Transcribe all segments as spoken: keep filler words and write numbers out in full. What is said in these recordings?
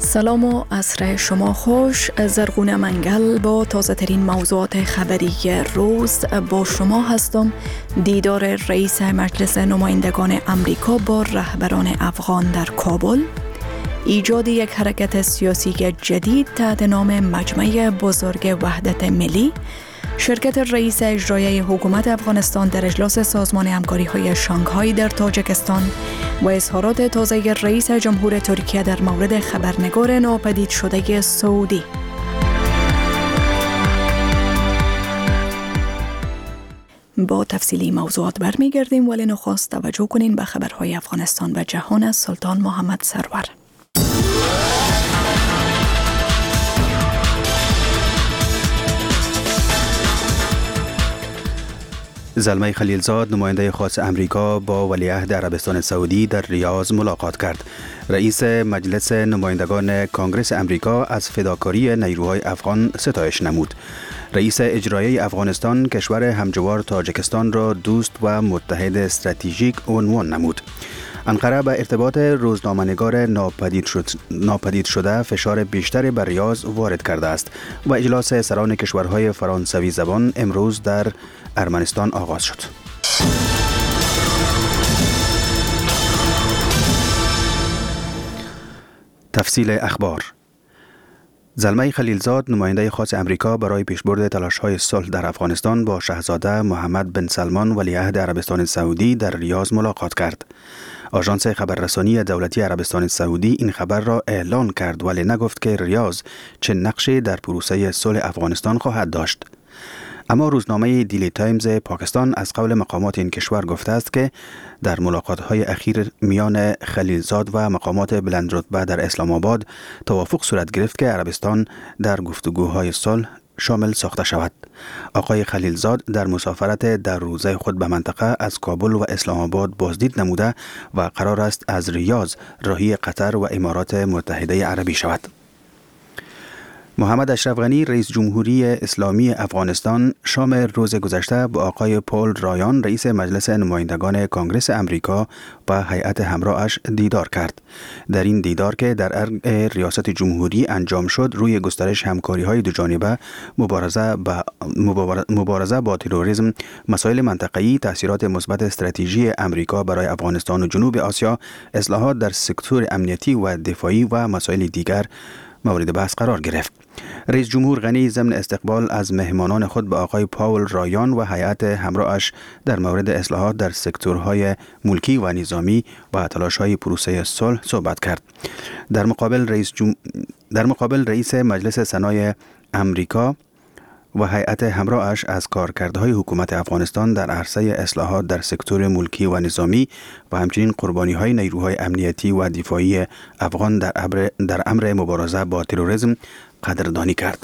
سلام و عصر شما خوش. زرغون منگل با تازه ترین موضوعات خبری روز با شما هستم. دیدار رئیس مجلس نمایندگان امریکا با رهبران افغان در کابل، ایجاد یک حرکت سیاسی جدید تحت نام مجمع بزرگ وحدت ملی، شرکت رئیس اجرایی حکومت افغانستان در اجلاس سازمان همکاری‌های شانگهای در تاجیکستان و اظهارات تازه رئیس جمهور ترکیه در مورد خبرنگار ناپدید شده سعودی. با تفصیلی موضوعات برمیگردیم، ولی نخست توجه کنین به خبرهای افغانستان و جهان از سلطان محمد سرور. زلمه خلیلزاد نماینده خاص امریکا با ولیعهد عربستان سعودی در ریاض ملاقات کرد. رئیس مجلس نمایندگان کانگرس امریکا از فداکاری نیروهای افغان ستایش نمود. رئیس اجرایی افغانستان کشور همجوار تاجیکستان را دوست و متحد استراتژیک عنوان نمود. انقره به ارتباط روزنامه‌نگار ناپدید, شد، ناپدید شده فشار بیشتری بر ریاض وارد کرده است و اجلاس سران کشورهای فرانسوی زبان امروز در ارمنستان آغاز شد. تفصیل اخبار. زلمه خلیلزاد نماینده خاص امریکا برای پیشبرد تلاش‌های صلح در افغانستان با شاهزاده محمد بن سلمان ولیعهد عربستان سعودی در ریاض ملاقات کرد. آژانس خبررسانی دولتی عربستان سعودی این خبر را اعلان کرد، ولی نگفت که ریاض چه نقشی در پروسه صلح افغانستان خواهد داشت. اما روزنامه دیلی تایمز پاکستان از قول مقامات این کشور گفته است که در ملاقات‌های اخیر میان خلیلزاد و مقامات بلندرتبه در اسلام آباد توافق صورت گرفت که عربستان در گفتگوهای صلح شامل ساخته شود. آقای خلیلزاد در مسافرت در روزه خود به منطقه از کابل و اسلام آباد بازدید نموده و قرار است از ریاض راهی قطر و امارات متحده عربی شود. محمد اشرف غنی رئیس جمهوری اسلامی افغانستان شام روز گذشته با آقای پول رایان رئیس مجلس نمایندگان کانگرس امریکا و هیئت همراهش دیدار کرد. در این دیدار که در ارگ ریاست جمهوری انجام شد، روی گسترش همکاری‌های دوجانبه، مبارزه با مبارزه با تروریسم، مسائل منطقه‌ای، تاثیرات مثبت استراتژی امریکا برای افغانستان و جنوب آسیا، اصلاحات در سکتور امنیتی و دفاعی و مسائل دیگر مورد بحث قرار گرفت. رئیس جمهور غنی ضمن استقبال از مهمانان خود به آقای پاول رایان و هیئت همراهش در مورد اصلاحات در سکتورهای ملکی و نظامی و تلاش‌های پروسه صلح صحبت کرد. در مقابل رئیس جم... در مقابل رئیس مجلس سنای امریکا و هیئت همراهش از کارکردهای حکومت افغانستان در عرصه اصلاحات در سکتور ملکی و نظامی و همچنین قربانی‌های نیروهای امنیتی و دفاعی افغان در امر در امر مبارزه با تروریسم قدردانی کرد.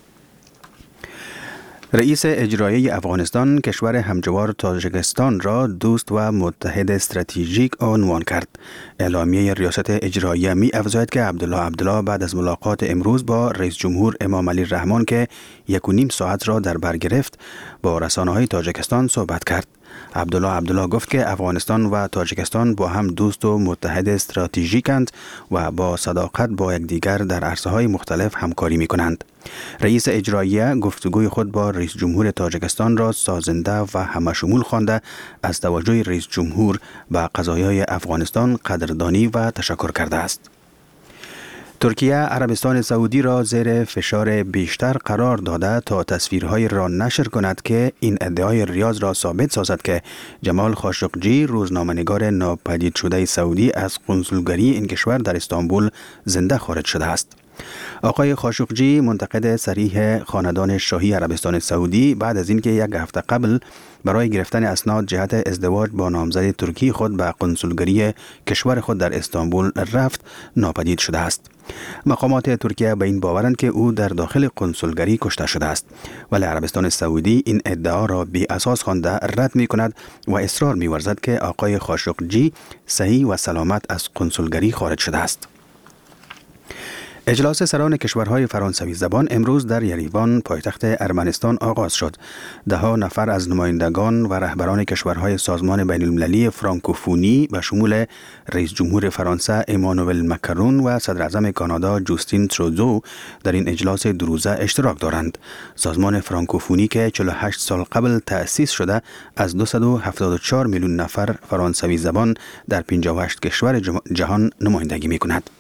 رئیس اجرایی افغانستان کشور همجوار تاجیکستان را دوست و متحد استراتژیک عنوان کرد. اعلامیه ریاست اجرایی می افزاید که عبدالله عبدالله بعد از ملاقات امروز با رئیس جمهور امام علی رحمان که یک و نیم ساعت را در بر گرفت با رسانه‌های تاجیکستان صحبت کرد. عبدالله عبدالله گفت که افغانستان و تاجیکستان با هم دوست و متحد استراتژیکند و با صداقت با یکدیگر در عرصه‌های مختلف همکاری می‌کنند. رئیس اجرایی گفتگوی خود با رئیس جمهور تاجیکستان را سازنده و همشمول خوانده از توجه رئیس جمهور به قضایای افغانستان قدردانی و تشکر کرده است. ترکیه عربستان سعودی را زیر فشار بیشتر قرار داده تا تصویرهای را نشر کند که این ادعای ریاض را ثابت سازد که جمال خاشقجی روزنامه‌نگار ناپدید شده سعودی از قنصلگری این کشور در استانبول زنده خارج شده است. آقای خاشقجی منتقد صریح خاندان شاهی عربستان سعودی بعد از اینکه یک هفته قبل برای گرفتن اسناد جهت ازدواج با نامزد ترکی خود به قنصلگری کشور خود در استانبول رفت ناپدید شده است. مقامات ترکیه به این باورند که او در داخل قنصلگری کشته شده است، ولی عربستان سعودی این ادعا را بی اساس خوانده رد می کند و اصرار می ورزد که آقای خاشقجی صحیح و سلامت از قنصلگری خارج شده است. اجلاس سران کشورهای فرانسوی زبان امروز در یریوان پایتخت ارمنستان آغاز شد. ده ها نفر از نمایندگان و رهبران کشورهای سازمان بین المللی فرانکوفونی به شمول رئیس جمهور فرانسه ایمانوئل مکرون و صدر اعظم کانادا جوستین ترودو در این اجلاس دو روزه اشتراک دارند. سازمان فرانکوفونی که چهل و هشت سال قبل تأسیس شده از دویست و هفتاد و چهار میلیون نفر فرانسوی زبان در پنجاه و هشت کشور جهان نمایندگی می‌کند.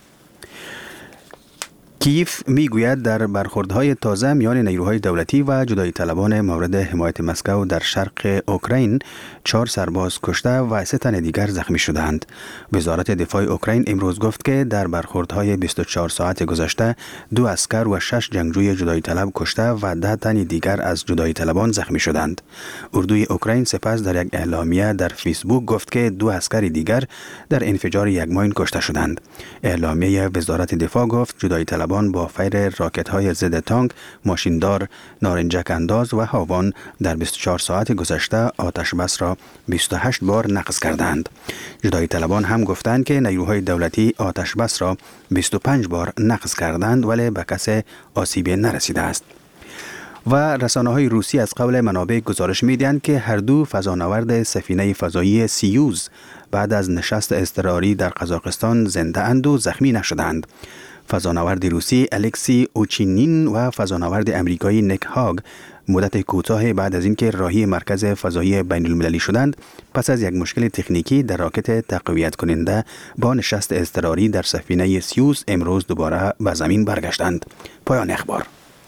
کیف میگوید در برخوردهای تازه میان نیروهای دولتی و جدایی طلبان مورد حمایت مسکو در شرق اوکراین چهار سرباز کشته و سه تن دیگر زخمی شدند. وزارت دفاع اوکراین امروز گفت که در برخوردهای بیست و چهار ساعت گذشته دو اسکر و شش جنگجوی جدایی طلب کشته و ده تن دیگر از جدایی طلبان زخمی شدند. اردوی اوکراین سپس در یک اعلامیه در فیسبوک گفت که دو اسکر دیگر در انفجار یک ماین کشته شدند. اعلامیه وزارت دفاع گفت جدایی طلبان با فیر راکت‌های ضد تانک، ماشیندار، نارنجک انداز و هاوان در بیست و چهار ساعت گذشته آتش بس را بیست و هشت بار نقض کردند. جدایی طلبان هم گفتند که نیروهای دولتی آتش بس را بیست و پنج بار نقض کردند ولی به کسی آسیبی نرسیده است. و رسانه‌های روسی از قول منابع گزارش می‌دهند که هر دو فضانورد سفینه فضایی سیوز بعد از نشست اضطراری در قزاقستان زنده اند و زخمی نشدند. فضانورد روسی الکسی اوچینین و فضانورد امریکایی نیک هاگ مدت کوتاه بعد از اینکه راهی مرکز فضایی بین المللی شدند پس از یک مشکل تکنیکی در راکت تقویت کننده با نشست اضطراری در سفینه سیوز امروز دوباره به زمین برگشتند. پایان اخبار.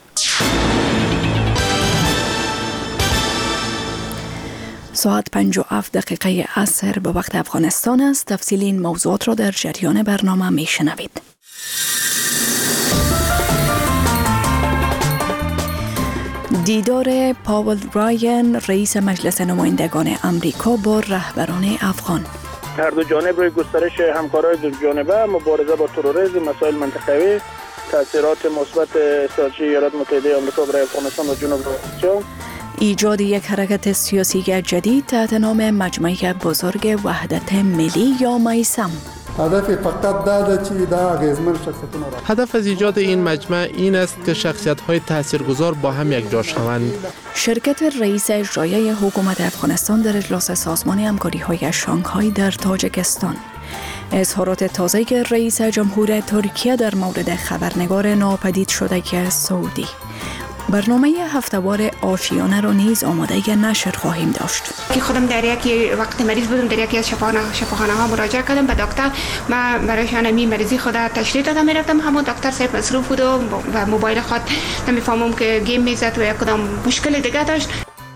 ساعت پنج و هفت دقیقه عصر به وقت افغانستان است. تفصیل این موضوعات را در جریان برنامه می شنوید. دیدار پاول راین رئیس مجلس نمایندگان امریکا با رهبران افغان. هر دو جانب روی گسترش همکاری دو جانبه، مبارزه با تروریسم، مسائل منطقوی، تاثیرات مثبت استراتژی ایالات متحده آمریکا برای افغانستان و جنوب آسیا، ایجاد یک حرکت سیاسی جدید تحت نام مجمع بزرگ وحدت ملی یا میثم. هدف فقط داده چی دا اغیزمن شخصیتون را. هدف از ایجاد این مجمع این است که شخصیت‌های تاثیرگذار با هم یک جا شوند. شرکت رئیس اجرایی حکومت افغانستان در اجلاس سازمان همکاری‌های شانگهای در تاجیکستان. اظهارات تازه رئیس جمهور ترکیه در مورد خبرنگار ناپدید شده سعودی. برنامه هفته‌وار آشیانه را نیز آماده نشر خواهیم داشت. که خودم در یک وقت مریض بودم، در یکی از شفاخانه شفاخانه ها مراجعه کردم به دکتر. من برایشان می مریضی خود تشریح دادم، میرفتم همون دکتر صاحب مصروف بود و موبایل خود نمیفهمم که گیم میزد و یک کدام مشکل دیگه داشت.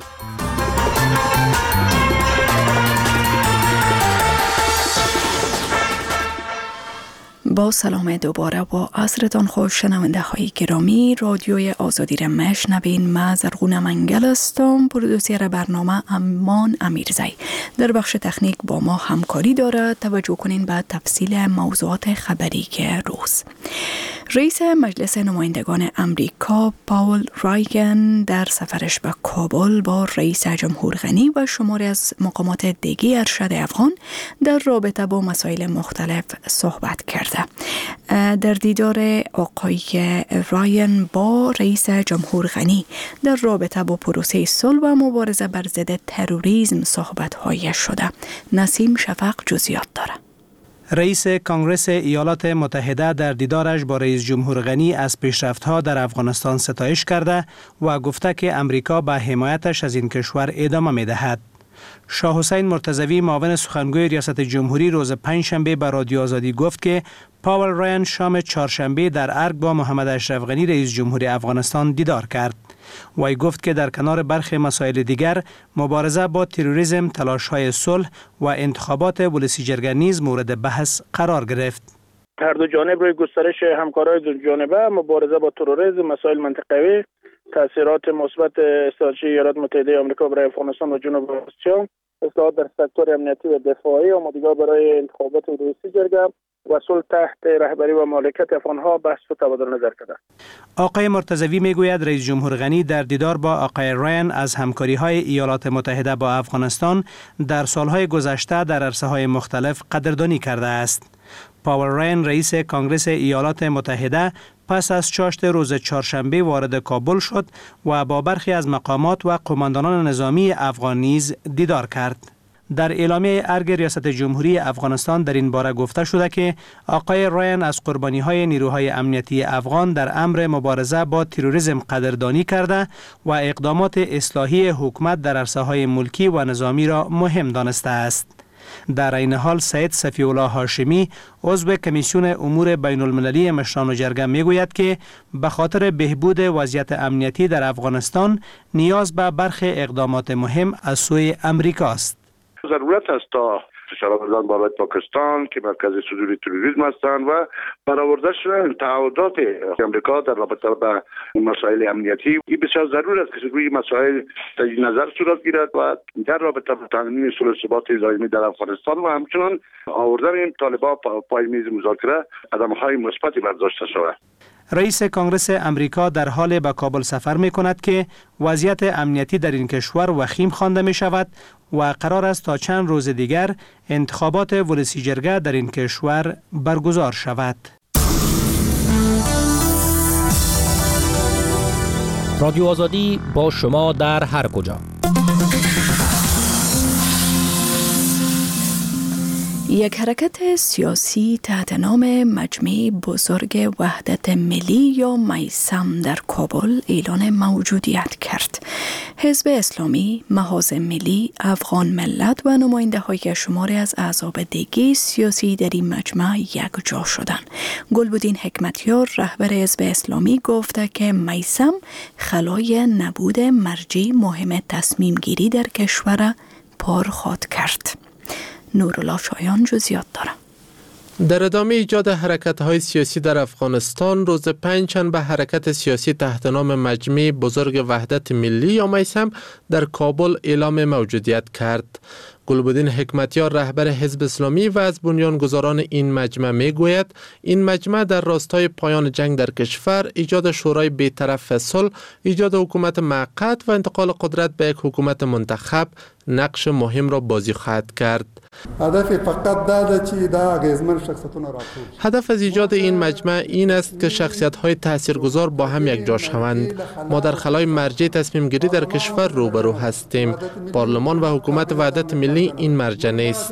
با سلام دوباره با عصرتان خوش شنونده های گرامی. رادیوی آزادی را مشنوین. من زرغونه منگل هستم، پرودوسر برنامه امان امیرزی. در بخش تکنیک با ما همکاری دارد. توجه کنین به تفصیل موضوعات خبری روز. رئیس مجلس نمایندگان امریکا پاول رایگن در سفرش به کابل با رئیس جمهور غنی و شماری از مقامات دیگه ارشد افغان در رابطه با مسائل مختلف صحبت کرده. در دیدار آقای راین با رئیس جمهور غنی در رابطه با پروسه صلح و مبارزه بر ضد تروریسم صحبت‌های شده. نسیم شفق جزئیات داره. رئیس کانگرس ایالات متحده در دیدارش با رئیس جمهور غنی از پیشرفت‌ها در افغانستان ستایش کرده و گفته که امریکا به حمایتش از این کشور ادامه می‌دهد. شاه حسین مرتضوی معاون سخنگوی ریاست جمهوری روز پنجشنبه به رادیو آزادی گفت که پاول رایان شام چهارشنبه در ارگ با محمد اشرف غنی رئیس جمهور افغانستان دیدار کرد. وی گفت که در کنار برخی مسائل دیگر مبارزه با تروریسم، تلاش‌های صلح و انتخابات ولسی جرگه نیز مورد بحث قرار گرفت. هر دو جانب روی گسترش همکاری دو جانبه، مبارزه با تروریسم، مسائل منطقوی، تاثیرات مثبت استراتژی ایالات متحده آمریکا برای افغانستان و جنوب آسیا، اصلاحات در سکتور امنیتی و دفاعی، آمادگی برای انتخابات ولسی جرگه و صلح تحت رهبری و مالکیت افغان‌ها بحث و تبادل نظر کرده. آقای مرتضوی میگوید رئیس جمهور غنی در دیدار با آقای راین از همکاری‌های ایالات متحده با افغانستان در سالهای گذشته در عرصه‌های مختلف قدردانی کرده است. پاول راین رئیس کانگرس ایالات متحده پس از چاشت روز چهارشنبه وارد کابل شد و با برخی از مقامات و قماندانان نظامی افغان نیز دیدار کرد. در اعلامیه ارگ ریاست جمهوری افغانستان در این باره گفته شده که آقای راین از قربانی‌های نیروهای امنیتی افغان در امر مبارزه با تروریسم قدردانی کرده و اقدامات اصلاحی حکومت در عرصه‌های ملکی و نظامی را مهم دانسته است. در این حال سید صفی الله هاشمی عضو کمیسیون امور بین المللی مشران جرگه میگوید که به خاطر بهبود وضعیت امنیتی در افغانستان نیاز به برخی اقدامات مهم از سوی امریکا است. ضرورت است تا فشارآوران بابت پاکستان که مرکز صدور تروریسم هستند و برآورده شدن تعهدات امریکا در رابطه با مسائل امنیتی، این بسیار ضرور است که روی مسائل تجدید نظر صورت گیرد و در رابطه با تامین صلح و ثبات دائمی در افغانستان و همچنین آوردن این طالبان پای میز مذاکره قدم‌های مثبتی برداشته شود. رئیس کانگرس امریکا در حال به کابل سفر می کند که وضعیت امنیتی در این کشور وخیم خوانده می شود و قرار است تا چند روز دیگر انتخابات ولسی جرگه در این کشور برگزار شود. رادیو آزادی با شما در هر کجا. یک حرکت سیاسی تحت نام مجمع بزرگ وحدت ملی یا میثم در کابل اعلان موجودیت کرد. حزب اسلامی، محاذ ملی، افغان ملت و نماینده های شماری از احزاب دیگه سیاسی در این مجمع یکجا شدند. گلبدین حکمتیار رهبر حزب اسلامی گفته که میثم خلای نبود مرجع مهم تصمیم گیری در کشور پر خواهد کرد. نورالله شایان جزئیات داره. در ادامه ایجاد حرکت‌های سیاسی در افغانستان، روز پنجشنبه حرکت سیاسی تحت نام مجمع بزرگ وحدت ملی یا میثم در کابل اعلام موجودیت کرد. گلبدین حکمتیار رهبر حزب اسلامی و از بنیانگذاران این مجمع می گوید این مجمع در راستای پایان جنگ در کشور، ایجاد شورای بی‌طرف صلح، ایجاد حکومت موقت و انتقال قدرت به یک حکومت منتخب نقش مهم را بازی خواهد کرد. هدف از ایجاد این مجمع این است که شخصیت‌های تاثیرگذار با هم یک جا شوند. ما در خلای مرجع تصمیم گیری در کشور روبرو هستیم. پارلمان و حکومت وحدت ملی این مرجع نیست.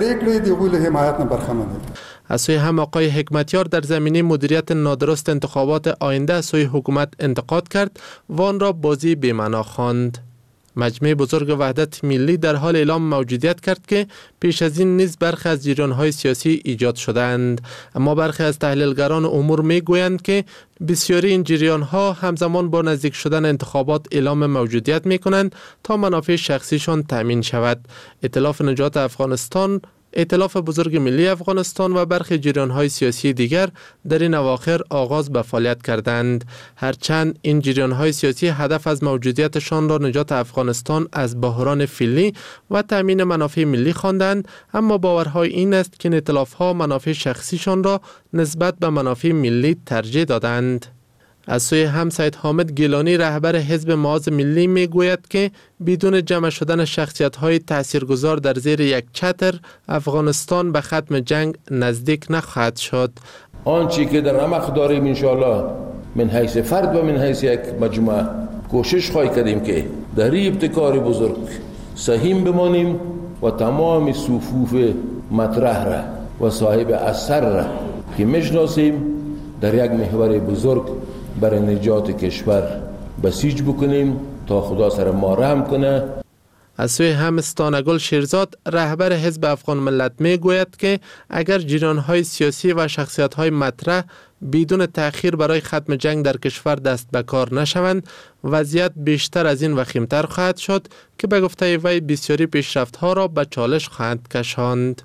از سوی هم آقای حکمتیار در زمینه مدیریت نادرست انتخابات آینده از سوی حکومت انتقاد کرد و آن را بازی بی‌معنا خواند. مجمع بزرگ وحدت ملی در حال اعلام موجودیت کرد که پیش از این نیز برخی از جریان‌های سیاسی ایجاد شدند، اما برخی از تحلیلگران امور می‌گویند که بسیاری این جریان‌ها همزمان با نزدیک شدن انتخابات اعلام موجودیت می‌کنند تا منافع شخصیشان تأمین شود. ائتلاف نجات افغانستان، ائتلاف بزرگ ملی افغانستان و برخی جریان‌های سیاسی دیگر در این اواخر آغاز به فعالیت کردند. هرچند این جریان‌های سیاسی هدف از موجودیتشان را نجات افغانستان از بحران فعلی و تأمین منافع ملی خواندند، اما باورهای این است که این ائتلاف‌ها منافع شخصیشان را نسبت به منافع ملی ترجیح دادند. از سوی هم سید حامد گیلانی رهبر حزب محاذ ملی می گوید که بدون جمع شدن شخصیت‌های تاثیرگذار در زیر یک چتر افغانستان به ختم جنگ نزدیک نخواهد شد. آنچه که در رمق داریم انشاءالله من حیث فرد و من حیث یک مجموعه کوشش خواهی کردیم که در این ابتکار بزرگ سهیم بمانیم و تمام صفوف مطرح را و صاحب اثر را که میشناسیم در یک محور بزرگ برای نجات کشور بسیج بکنیم تا خدا سر ما رحم کنه. از سوی هم استانگل شیرزاد رهبر حزب افغان ملت می گوید که اگر جریان‌های سیاسی و شخصیت‌های مطرح بدون تأخیر برای ختم جنگ در کشور دست به کار نشوند، وضعیت بیشتر از این وخیمتر خواهد شد که به گفته وی بسیاری پیشرفت‌ها را به چالش خواهد کشاند.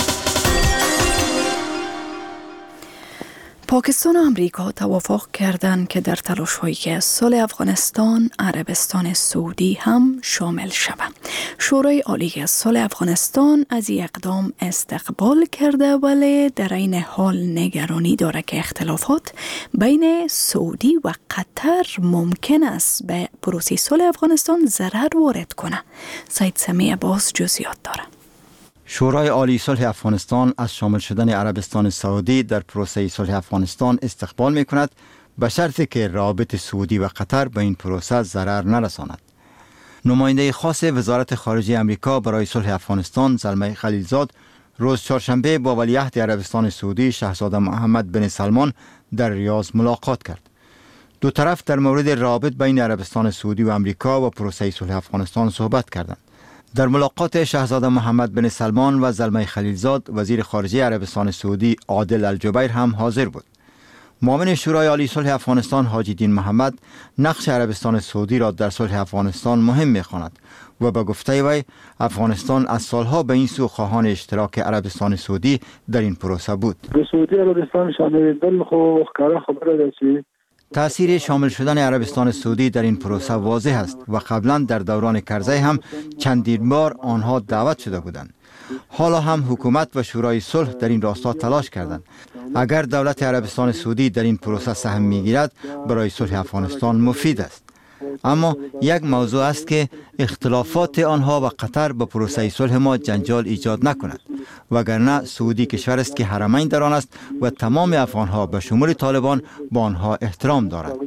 پاکستان و امریکا توافق کردند که در تلاش‌های صلح افغانستان عربستان سعودی هم شامل شود. شورای عالی صلح افغانستان از این اقدام استقبال کرده، ولی در این حال نگرانی دارد که اختلافات بین سعودی و قطر ممکن است به پروسه صلح افغانستان ضرر وارد کنه. سید سمیع عباس جزئیات دارد. شورای عالی صلح افغانستان از شامل شدن عربستان سعودی در پروسه صلح افغانستان استقبال می کند به شرطی که روابط سعودی و قطر به این پروسه ضرر نرساند. نماینده خاص وزارت خارجه امریکا برای صلح افغانستان زلمه خلیلزاد روز چهارشنبه با ولیعهد عربستان سعودی شاهزاده محمد بن سلمان در ریاض ملاقات کرد. دو طرف در مورد روابط بین عربستان سعودی و امریکا و پروسه صلح افغانستان صحبت کردند. در ملاقات شاهزاده محمد بن سلمان و زلمه خلیلزاد وزیر خارجه عربستان سعودی عادل الجبیر هم حاضر بود. معاون شورای عالی صلح افغانستان حاجی دین محمد نقش عربستان سعودی را در صلح افغانستان مهم می‌خواند و به گفته وی افغانستان از سالها به این سو خواهان اشتراک عربستان سعودی در این پروسه بود. سعودی عربستان شامل دل خو خبر خبره چی تأثیر شامل شدن عربستان سعودی در این پروسه واضح است و قبلا در دوران کرزی هم چندین بار آنها دعوت شده بودند. حالا هم حکومت و شورای صلح در این راستا تلاش کردند. اگر دولت عربستان سعودی در این پروسه سهم میگیرد برای صلح افغانستان مفید است. اما یک موضوع است که اختلافات آنها و قطر به پروسه صلح ما جنجال ایجاد نکند، وگرنه سعودی کشور است که حرمین در آن است و تمام افغانها به شمول طالبان با آنها احترام دارند.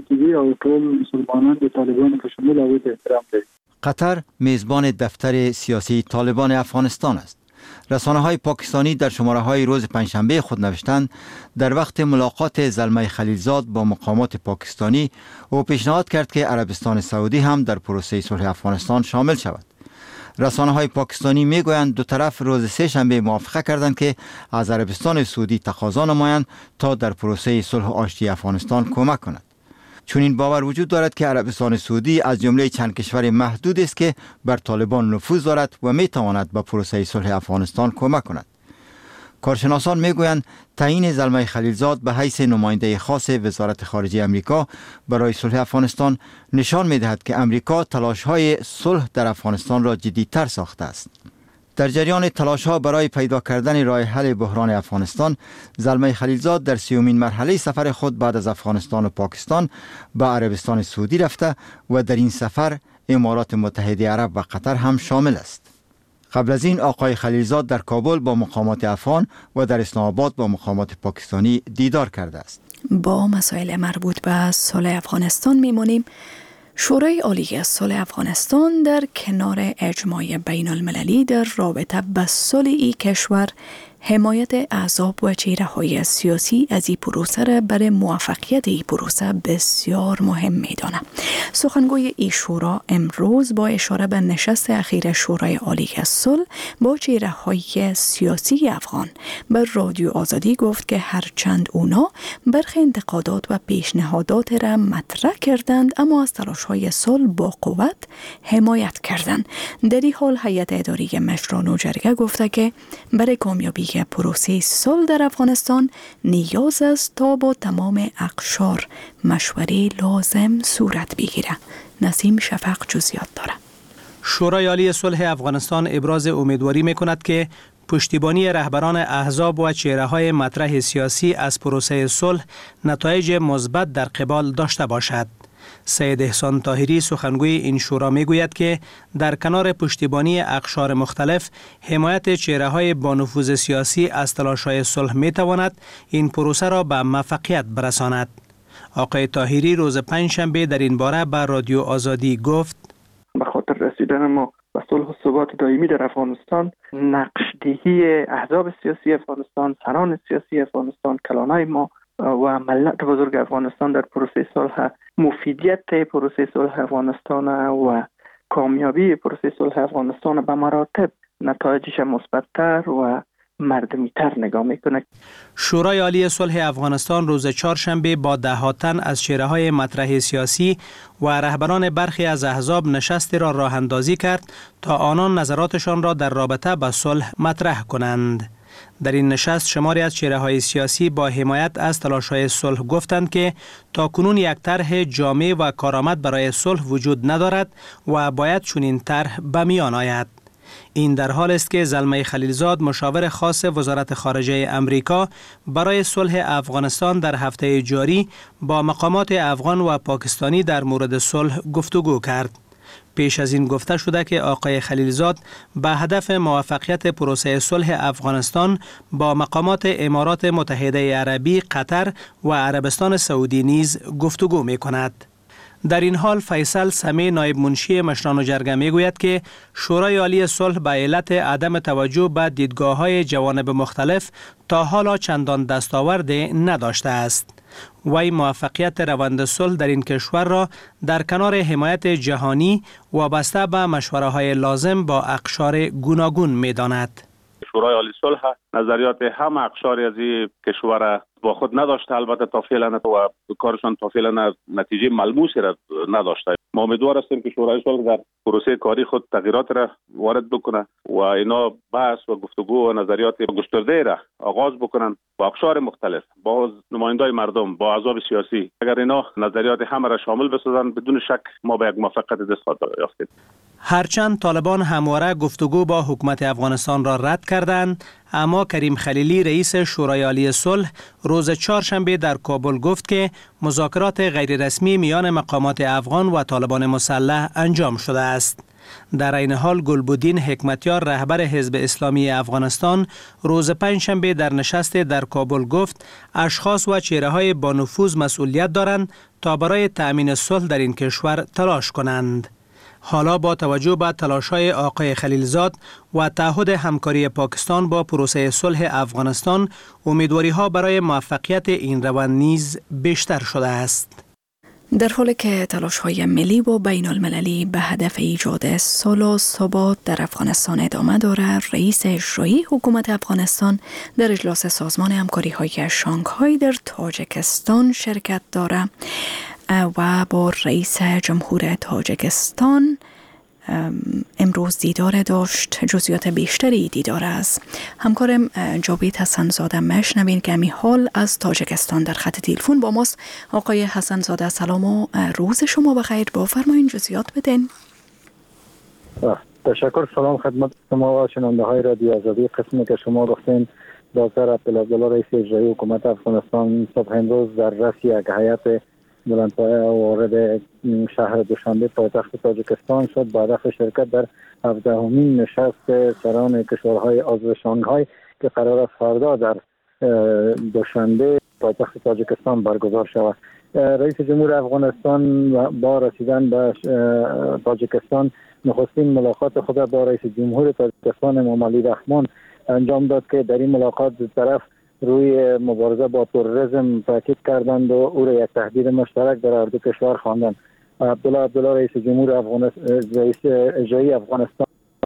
قطر میزبان دفتر سیاسی طالبان افغانستان است. رسانه های پاکستانی در شماره های روز پنجشنبه خود نوشتند در وقت ملاقات زلمه خلیلزاد با مقامات پاکستانی او پیشنهاد کرد که عربستان سعودی هم در پروسه صلح افغانستان شامل شود. رسانه های پاکستانی می گویند دو طرف روز سه شنبه موافقه کردند که از عربستان سعودی تقاضا نمایند تا در پروسه صلح و آشتی افغانستان کمک کند. چون این باور وجود دارد که عربستان سعودی از جمله چند کشور محدود است که بر طالبان نفوذ دارد و می تواند به پروسه صلح افغانستان کمک کند. کارشناسان می گویند تعیین زلمه خلیلزاد به حیث نماینده خاص وزارت خارجه امریکا برای صلح افغانستان نشان می دهد که امریکا تلاش های صلح در افغانستان را جدی‌تر ساخته است. در جریان تلاش ها برای پیدا کردن راه حل بحران افغانستان، زلمه خلیلزاد در سیومین مرحله سفر خود بعد از افغانستان و پاکستان به عربستان سعودی رفته و در این سفر امارات متحده عرب و قطر هم شامل است. قبل از این آقای خلیلزاد در کابل با مقامات افغان و در اسلام آباد با مقامات پاکستانی دیدار کرده است. با مسائل مربوط به صلح افغانستان میمونیم. شورای عالی صلح افغانستان در کنار اجماع بین المللی در رابطه به صلح این کشور حمایت احزاب و چهره‌های سیاسی از این پروسه را برای موفقیت این پروسه بسیار مهم می‌داند. سخنگوی این شورا امروز با اشاره به نشست اخیر شورای عالی صلح با چهره‌های سیاسی افغان بر رادیو آزادی گفت که هرچند اونا برخی انتقادات و پیشنهادات را مطرح کردند اما از تلاش‌های صلح با قوت حمایت کردند. در این حال هیئت اداری مشوران و جرگه گفته که برای کامیابی که پروسه صلح در افغانستان نیاز است تا با تمام اقشار مشوره لازم صورت بگیره. نسیم شفق جزئیات داره. شورای عالی صلح افغانستان ابراز امیدواری می‌کند که پشتیبانی رهبران احزاب و چهره‌های مطرح سیاسی از پروسه صلح نتایج مثبت در قبال داشته باشد. سید احسان طاهری سخنگوی این شورا میگوید که در کنار پشتیبانی اقشار مختلف حمایت چهره‌های با نفوذ سیاسی از تلاش‌های صلح میتواند این پروسه را به موفقیت برساند. آقای طاهری روز پنجشنبه در این باره به رادیو آزادی گفت: به خاطر رسیدن ما به صلح و ثبات دائمی در افغانستان، نقش‌دهی احزاب سیاسی افغانستان، سران سیاسی افغانستان، کلانای ما و ملت بزرگ افغانستان در پروسه صلح، مفیدیت پروسه صلح افغانستان و کامیابی پروسه صلح افغانستان به مراتب نتایجش مثبت‌تر و مردمی‌تر نگاه میکنه. شورای عالی صلح افغانستان روز چهارشنبه با ده تن از چهره‌های مطرح سیاسی و رهبران برخی از احزاب نشستی را راه اندازی کرد تا آنان نظراتشان را در رابطه با صلح مطرح کنند. در این نشست شماری از چهره‌های سیاسی با حمایت از تلاش‌های صلح گفتند که تاکنون یک طرح جامع و کارآمد برای صلح وجود ندارد و باید چنین طرح به میان آید. این در حال است که زلمه خلیلزاد مشاور خاص وزارت خارجه امریکا برای صلح افغانستان در هفته جاری با مقامات افغان و پاکستانی در مورد صلح گفتگو کرد. پیش از این گفته شده که آقای خلیلزاد به هدف موفقیت پروسه صلح افغانستان با مقامات امارات متحده عربی، قطر و عربستان سعودی نیز گفتگو می کند. در این حال فیصل سمی نایب منشی مشران و جرگه می گوید که شورای عالی صلح به علت عدم توجه به دیدگاه‌های جوانب مختلف تا حالا چندان دستاورد نداشته است. وی موفقیت روند صلح در این کشور را در کنار حمایت جهانی وابسته به مشوره‌های لازم با اقشار گوناگون می داند. شورای عالی صلح نظریات همه اقشار از این کشور با خود نداشته، البته تا فعلا و کارشان تا فعلا نتیجه ملموسی را نداشته. ما امیدوار هستیم که شورای صلح در پروسه کاری خود تغییرات را وارد بکنه و اینا بحث و گفتگو و نظریات گسترده را آغاز بکنن با اقشار مختلف، با نمایندای مردم، با احزاب سیاسی. اگر اینا نظریات همه را شامل بسازن، بدون شک ما به یک موفقیت دست خواهیم یافت. هرچند طالبان همواره گفتگو با حکومت افغانستان را رد کردند، اما کریم خلیلی رئیس شورای عالی صلح روز چهارشنبه در کابل گفت که مذاکرات غیررسمی میان مقامات افغان و طالبان مسلح انجام شده است. در این حال گلبدین حکمتیار رهبر حزب اسلامی افغانستان روز پنجشنبه در نشست در کابل گفت اشخاص و چهره‌های با نفوذ مسئولیت دارند تا برای تأمین صلح در این کشور تلاش کنند. حالا با توجه به تلاش‌های آقای خلیلزاد و تعهد همکاری پاکستان با پروسه صلح افغانستان، امیدواری‌ها برای موفقیت این روند نیز بیشتر شده است. در حالی که تلاش‌های ملی و بین المللی به هدف ایجاد صلح و ثبات در افغانستان ادامه دارد، رئیس اجرایی حکومت افغانستان در اجلاس سازمان همکاری‌های شانگهای در تاجیکستان شرکت دارد و با رئیس جمهور تاجیکستان امروز دیدار داشت. جزئیات بیشتری دیدار است همکارم جاوید حسن زاده مشنوین که همین حال از تاجیکستان در خط تلفن با ماست. آقای حسن زاده سلام و روز شما بخیر، بفرمایید جزئیات بدین. تشکر. سلام خدمت شما و شنونده های رادیو آزادی. قسمی که شما گفتین دکتر عبدالله رئیس اجرایی حکومت افغانستان صبح امروز در رأس یک هیئت بلندپایه وارد شهر دوشنبه پایتخت تاجیکستان شد با هدف شرکت در هفدهمین نشست سران کشورهای عضو شانگهای که قرار است فردا در دوشنبه پایتخت تاجیکستان برگزار شود. رئیس جمهور افغانستان با رسیدن به تاجیکستان نخستین ملاقات خود با رئیس جمهور تاجیکستان امام علی رحمان انجام داد که در این ملاقات طرف روی مبارزه با تروریسم تاکید کردند و او را یک تهدید مشترک در هر دو کشور خواندند. عبدالله عبدالله رئیس جمهور افغانستان رئیس اجرایی افغانستان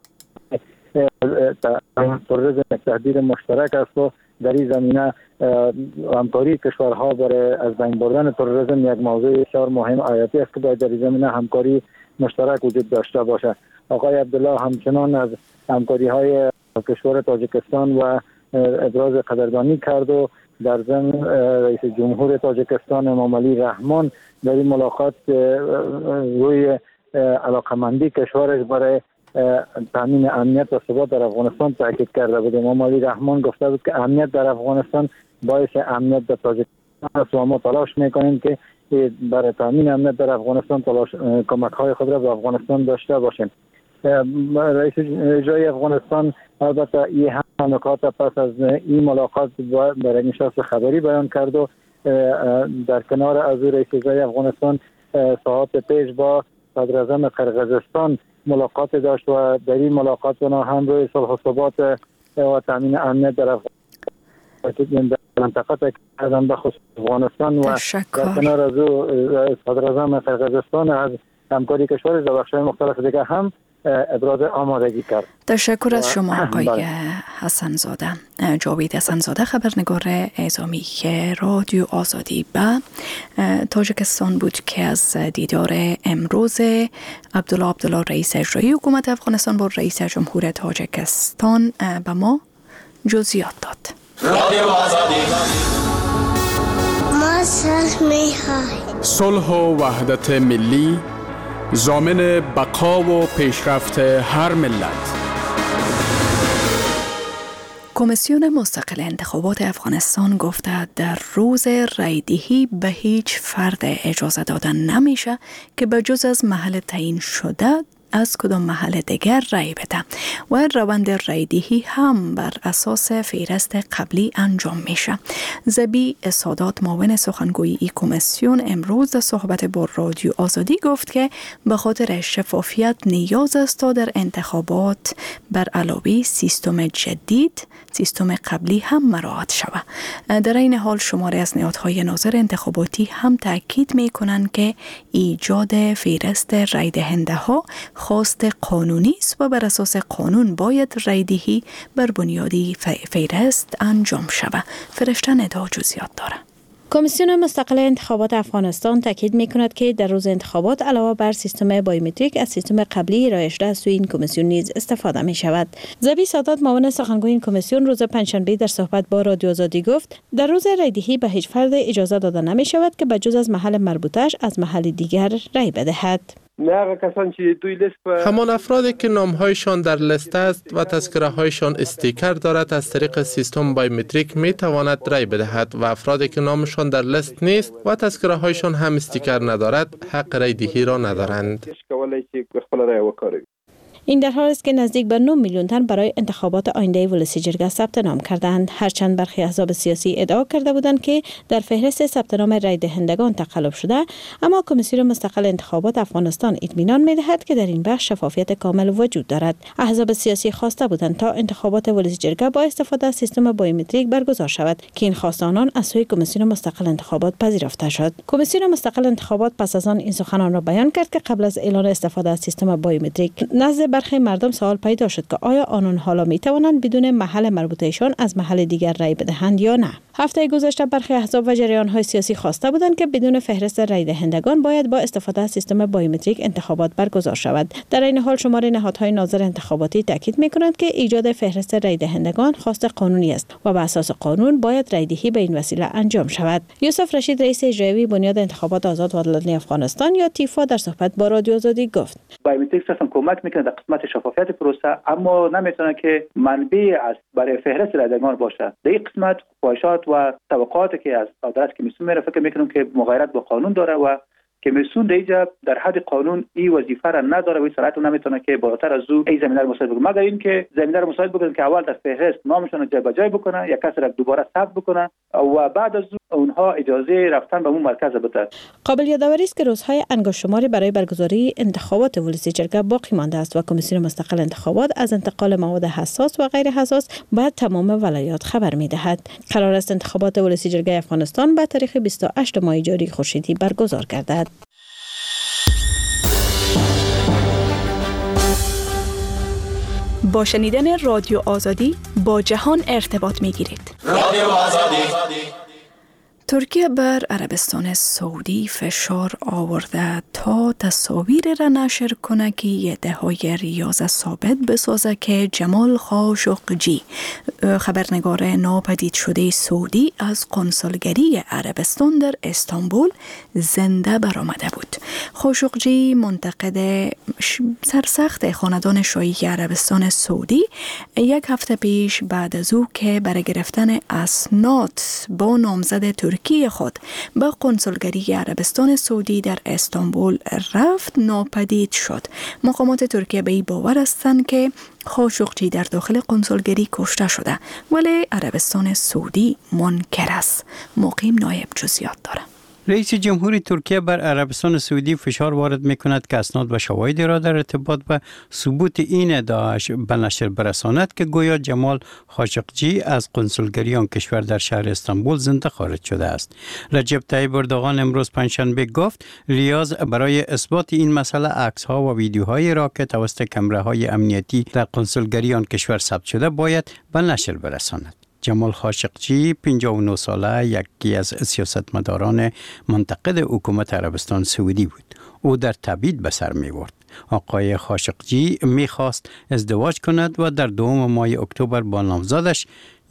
تروریسم یک تهدید مشترک است و در این زمینه همکاری کشورها برای از بین بردن تروریسم یک موضوع بسیار مهم حیاتی است که باید در این زمینه همکاری مشترک وجود داشته باشد. آقای عبدالله همچنان از همکاری های کشور تاجیکستان و ابراز قدردانی کرد و در ضمن رئیس جمهور تاجیکستان امام علی رحمان در این ملاقات روی علاقمندی کشورش برای تامین امنیت و ثبات در افغانستان تاکید کرده بود. امام علی رحمان گفته بود که امنیت در افغانستان باعث امنیت در تاجیکستان است و ما تلاش میکنیم که برای تامین امنیت در افغانستان تلاش کمک های خود را به افغانستان داشته باشیم. رئیس اجرایی افغانستان البته این هم نکات پس از این ملاقات برای نشست خبری بیان کرد و در کنار از رئیس اجرایی افغانستان ساعات پیش با صدر اعظم قرقیزستان ملاقات داشت و در این ملاقات اونا هم روی صلح و ثبات و تامین امنیت در افغانستان در منطقه کردن به خصوص افغانستان و در کنار از صدر اعظم قرقیزستان از همکاری کشور در بخش‌های مختلف دیگه هم ابراز آمادگی کرد. تشکر از شما آقای حسن زاده. جاوید حسن زاده خبرنگار اعزامی رادیو آزادی به تاجیکستان بود که از دیدار امروز عبدالله عبدالله رئیس اجرایی حکومت افغانستان با رئیس جمهور تاجیکستان به ما جزئیات داد. رادیو آزادی ما صلح می‌خواهیم. صلح و وحدت ملی ضامن بقا و پیشرفت هر ملت. کمیسیون مستقل انتخابات افغانستان گفته در روز رایدهی به هیچ فرد اجازه دادن نمیشه که به جز از محل تعیین شده از کدام محل دیگر رای بده و روند رایدهی هم بر اساس فهرست قبلی انجام میشه. زبی سادات معاون سخنگوی ای کمیسیون امروز در صحبت با رادیو آزادی گفت که به خاطر شفافیت نیاز است تا در انتخابات بر علاوه سیستم جدید سیستم قبلی هم مراعات شود. در این حال شماری از نهادهای ناظر انتخاباتی هم تاکید می کنند که ایجاد فهرست رای دهنده ها خواست قانونی است و بر اساس قانون باید رایدهی بر بنیادی فهرست انجام شود. فرشته ندا جزئیات داره. کمیسیون مستقل انتخابات افغانستان تاکید می‌کند که در روز انتخابات علاوه بر سیستم بایومتریک از سیستم قبلی ارائه شده از سوی این کمیسیون نیز استفاده می‌شود. زبی سادات معاون سخنگوی این کمیسیون روز پنجشنبه در صحبت با رادیو آزادی گفت در روز رایدهی به هیچ فرد اجازه داده نمی‌شود که بجز از محل مربوطش از محل دیگر رای بدهد. همان افرادی که نامهایشان در لیست است و تذکره هایشان استیکر دارد از طریق سیستم بایومتریک می تواند رای بدهد و افرادی که نامشان در لیست نیست و تذکره هایشان هم استیکر ندارد حق رای دهی را ندارند. این در حالی است که نزدیک به نه میلیون تن برای انتخابات آینده ولسی جرگه ثبت نام کردند. هرچند برخی احزاب سیاسی ادعا کرده بودند که در فهرست ثبت نام رای دهندگان تقلب شده، اما کمیسیون مستقل انتخابات افغانستان اطمینان می‌دهد که در این بخش شفافیت کامل وجود دارد. احزاب سیاسی خواسته بودند تا انتخابات ولسی جرگه با استفاده از سیستم بایومتریک برگزار شود که این خواست آنان از سوی کمیسیون مستقل انتخابات پذیرفته شد. کمیسیون مستقل انتخابات پس از آن این سخنان را بیان کرد که قبل از اعلان استفاده از سیستم بایومتریک نزد برخی مردم سوال پیدا شد که آیا آنان حالا می توانند بدون محل مربوطهشان از محل دیگر رای بدهند یا نه. هفته گذشته برخی احزاب و جریان‌های سیاسی خواسته بودند که بدون فهرست رای دهندگان باید با استفاده از سیستم بایومتریک انتخابات برگزار شود. در این حال شمار نهادهای ناظر انتخاباتی تاکید می‌کنند که ایجاد فهرست رای دهندگان خواست قانونی است و بر اساس قانون باید رای دهی به این وسیله انجام شود. یوسف رشید رئیس اجرایی بنیاد انتخابات آزاد و عادلانه افغانستان یا تیفا در صحبت با رادیو آزادی گفت: بایومتریک صرفاً کمک می‌کند در قسمت شفافیت پروسه، اما نمی‌تونه که منبع است برای فهرست رای دهندگان باشه. در این قسمت خواهشات و توقعاتی که از عدالت کمیسیون میره فکر میکنم که مغایرت با قانون داره و کمیسیون دیگه در حد قانون این وظیفه را نداره و این صلاحیت نمیتونه که بالاتر از او این زمینه رو مساعد بکنه، مگر اینکه زمینه رو مساعد بکنه که اول در فهرست نامشون رو جابجایی بکنه یا کسی را دوباره ثبت بکنه و بعد از اونها اجازه رفتن به اون مرکز بده. قابل یادآوری است که روزهای انگشتشماری برای برگزاری انتخابات ولسی جرگه باقی مانده است و کمیسیون مستقل انتخابات از انتقال مواد حساس و غیر حساس باید تمام ولایات خبر می‌دهد. قرار است انتخابات ولسی جرگه افغانستان به تاریخ بیست و هشت ماه جاری خورشیدی برگزار گردد. با شنیدن رادیو آزادی با جهان ارتباط می‌گیرید. رادیو آزادی. ترکیه بر عربستان سعودی فشار آورده تا تصاویر را نشر کنه که ایده‌های ریاض ثابت بسازه که جمال خاشقجی خبرنگار ناپدید شده سعودی از قنصلگری عربستان در استانبول زنده برآمده بود. خاشقجی منتقد سرسخت خاندان شاهی عربستان سعودی یک هفته پیش بعد از او که برای گرفتن اسناد با نامزد ترکیه خود به قنصلگری عربستان سعودی در استانبول رفت ناپدید شد. مقامات ترکیه به این باور هستند که خاشقجی در داخل قنصلگری کشته شده، ولی عربستان سعودی منکر است. مقیم نایب جزئیات داره. رئیس جمهوری ترکیه بر عربستان سعودی فشار وارد می‌کند که اسناد و شواهدی را در ارتباط به ثبوت این ادعاش به نشر برساند که گویا جمال خاشقجی از قنصلگری آن کشور در شهر استانبول زنده خارج شده است. رجب طیب اردوغان امروز پنجشنبه گفت ریاض برای اثبات این مسئله عکس‌ها و ویدیوهایی را که توسط کامراهای امنیتی در قنصلگری آن کشور ثبت شده باید به نشر برساند. جمال خاشقجی پنجاه و نه ساله یکی از سیاستمداران منتقد حکومت عربستان سعودی بود. او در تبعید به سر می برد. آقای خاشقجی می خواست ازدواج کند و در دوم ماه اکتبر با نامزدش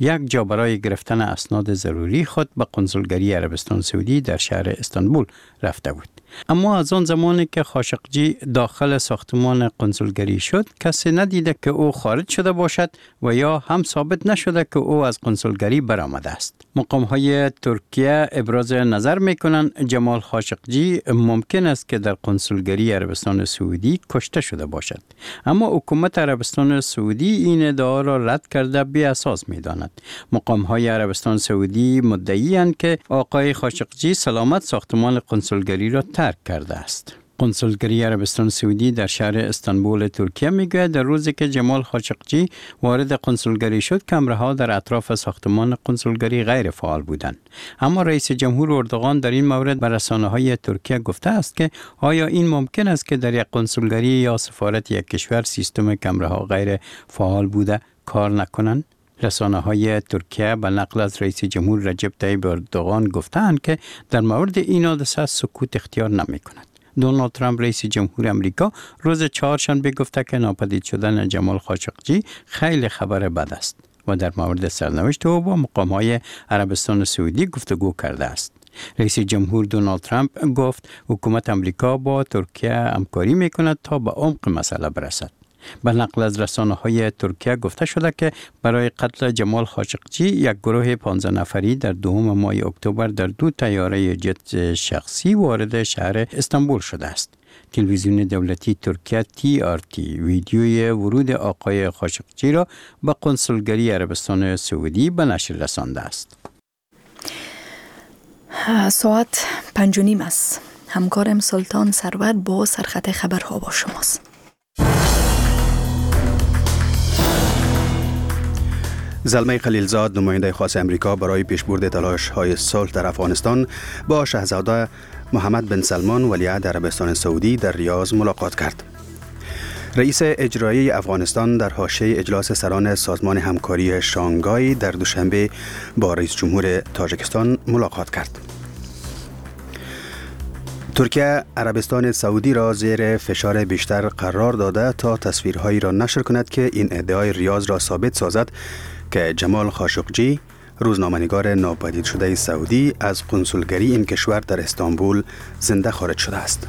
یک جا برای گرفتن اسناد ضروری خود به قنصلگری عربستان سعودی در شهر استانبول رفته بود. اما از آن زمانی که خاشقجی داخل ساختمان قنصلگری شد، کسی ندیده که او خارج شده باشد و یا هم ثابت نشده که او از قنصلگری برآمده است. مقام های ترکیه ابراز نظر میکنند جمال خاشقجی ممکن است که در قنصلگری عربستان سعودی کشته شده باشد، اما حکومت عربستان سعودی این ادعا را رد کرده بی اساس می‌داند. مقام های عربستان سعودی مدعی اند که آقای خاشقجی سلامت ساختمان قنصلگری را ترک کرده است. قنصلگری عربستان سعودی در شهر استانبول ترکیه میگوید در روزی که جمال خاشقجی وارد قنصلگری شد، کامراها در اطراف ساختمان قنصلگری غیر فعال بودند. اما رئیس جمهور اردوغان در این مورد به رسانه‌های ترکیه گفته است که آیا این ممکن است که در یک قنصلگری یا سفارت یک کشور سیستم کامراها غیر فعال بوده کار نکنند؟ رسانه‌های ترکیه به نقل از رئیس جمهور رجب طیب اردوغان گفتند که در مورد این حادثه سکوت اختیار نمی‌کند. دونالد ترامپ رئیس جمهور امریکا روز چهارشنبه گفته که ناپدید شدن جمال خاشقجی خیلی خبر بد است و در مورد سرنوشت او با مقام‌های عربستان سعودی گفتگو کرده است. رئیس جمهور دونالد ترامپ گفت حکومت امریکا با ترکیه همکاری می‌کند تا به عمق مسئله برسد. به نقل از رسانه‌های ترکیه گفته شده که برای قتل جمال خاشقجی یک گروه پانزده نفری در دوم ماه اکتبر در دو طیاره جت شخصی وارد شهر استانبول شده است. تلویزیون دولتی ترکیه تی آر تی ویدیوی ورود آقای خاشقجی را به قنصلگری عربستان سعودی به نشر رسانده است. ساعت پنج و نیم است. همکارم سلطان سرور با سرخط خبرها با شماست. زلمه خلیلزاد نماینده خاص امریکا برای پیشبرد تلاش‌های صلح در افغانستان با شاهزاده محمد بن سلمان ولیعهد عربستان سعودی در ریاض ملاقات کرد. رئیس اجرایی افغانستان در حاشیه اجلاس سران سازمان همکاری شانگهای در دوشنبه با رئیس جمهور تاجیکستان ملاقات کرد. ترکیه عربستان سعودی را زیر فشار بیشتر قرار داده تا تصویرهایی را نشر کند که این ادعای ریاض را ثابت سازد که جمال خاشقجی روزنامه‌نگار ناپدید شده سعودی از قنصلگری این کشور در استانبول زنده خارج شده است.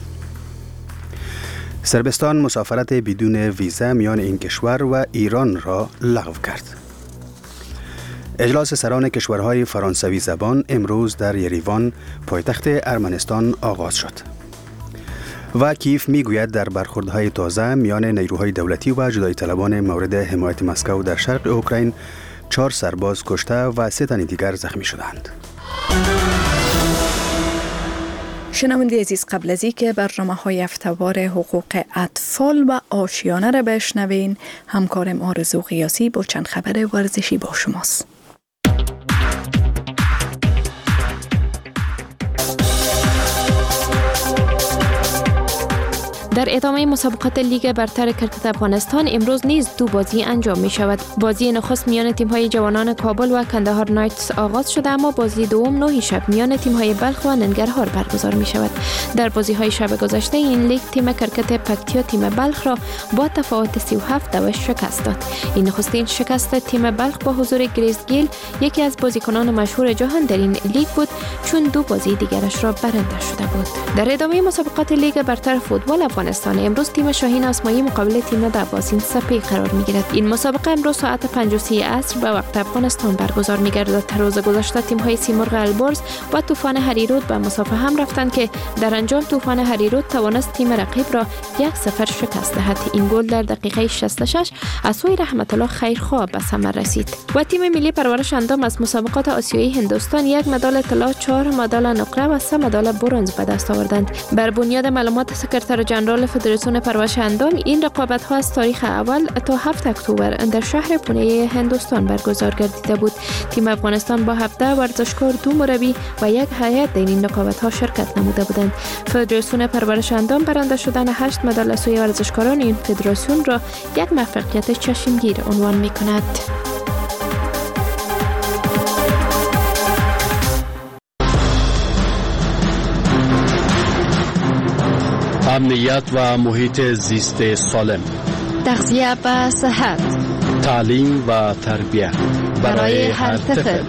صربستان مسافرت بدون ویزا میان این کشور و ایران را لغو کرد. اجلاس سران کشورهای فرانسوی زبان امروز در یریوان پایتخت ارمنستان آغاز شد و کیف میگوید در برخوردهای تازه میان نیروهای دولتی و جدایی طلبان مورد حمایت مسکو در شرق اوکراین چهار سرباز کشته و سه تن دیگر زخمی شدند. شنونده عزیز، قبل از اینکه برنامه‌های هفته‌وار حقوق اطفال و آشیانه را بشنوین، همکارم آرزو قیاسی با چند خبر ورزشی با شماست. در ادامه مسابقات لیگ برتر کرکت افغانستان امروز نیز دو بازی انجام می شود. بازی نخست میان تیم‌های جوانان کابل و کندهار نایتس آغاز شده، اما بازی دوم نه شب میان تیم‌های بلخ و ننگرهار برگزار می شود. در بازی‌های شب گذشته این لیگ تیم کرکت پکتیا تیم بلخ را با تفاوت سی و هفت دوش شکست داد. این نخستین شکست تیم بلخ با حضور گریس گیل، یکی از بازیکنان مشهور جهان در این لیگ بود، چون دو بازی دیگرش را برنده شده بود. در ادامه مسابقات لیگ برتر فوتبال افغانستان امروز تیم شاهین آسمایی مقابل تیم دباسین سپی قرار می‌گیرد. این مسابقه امروز ساعت پنج و سی عصر به وقت افغانستان برگزار می‌گردد. در روز گذشته تیم‌های سیمرغ البرز و طوفان هریرود به مسافه هم رفتند که در انجام طوفان هریرود توانست تیم رقیب را یک صفر شکست دهد. این گل در دقیقه شصت و شش از سوی رحمت الله خیرخواه به ثمر رسید. و تیم ملی پرورش اندام از مسابقات آسیایی هندوستان یک مدال طلا، چهار مدال نقره و سه مدال برنز به دست آوردند. بر بنیاد معلومات سکرتر جنرال فدراسیون پرورش اندام، این رقابت ها از تاریخ اول تا هفت اکتبر در شهر پونه هندوستان برگزار گردیده بود. تیم افغانستان با هفده ورزشکار، دو مربی و یک هیئت در این رقابت ها شرکت نموده بودند. فدراسیون پرورش اندام برنده شدن هشت مدال سوی ورزشکاران این فدراسیون را یک موفقیت چشمگیر عنوان می کند. امنیت و محیط زیست سالم، تغذیه و صحت، تعلیم و تربیت، برای هر طفل.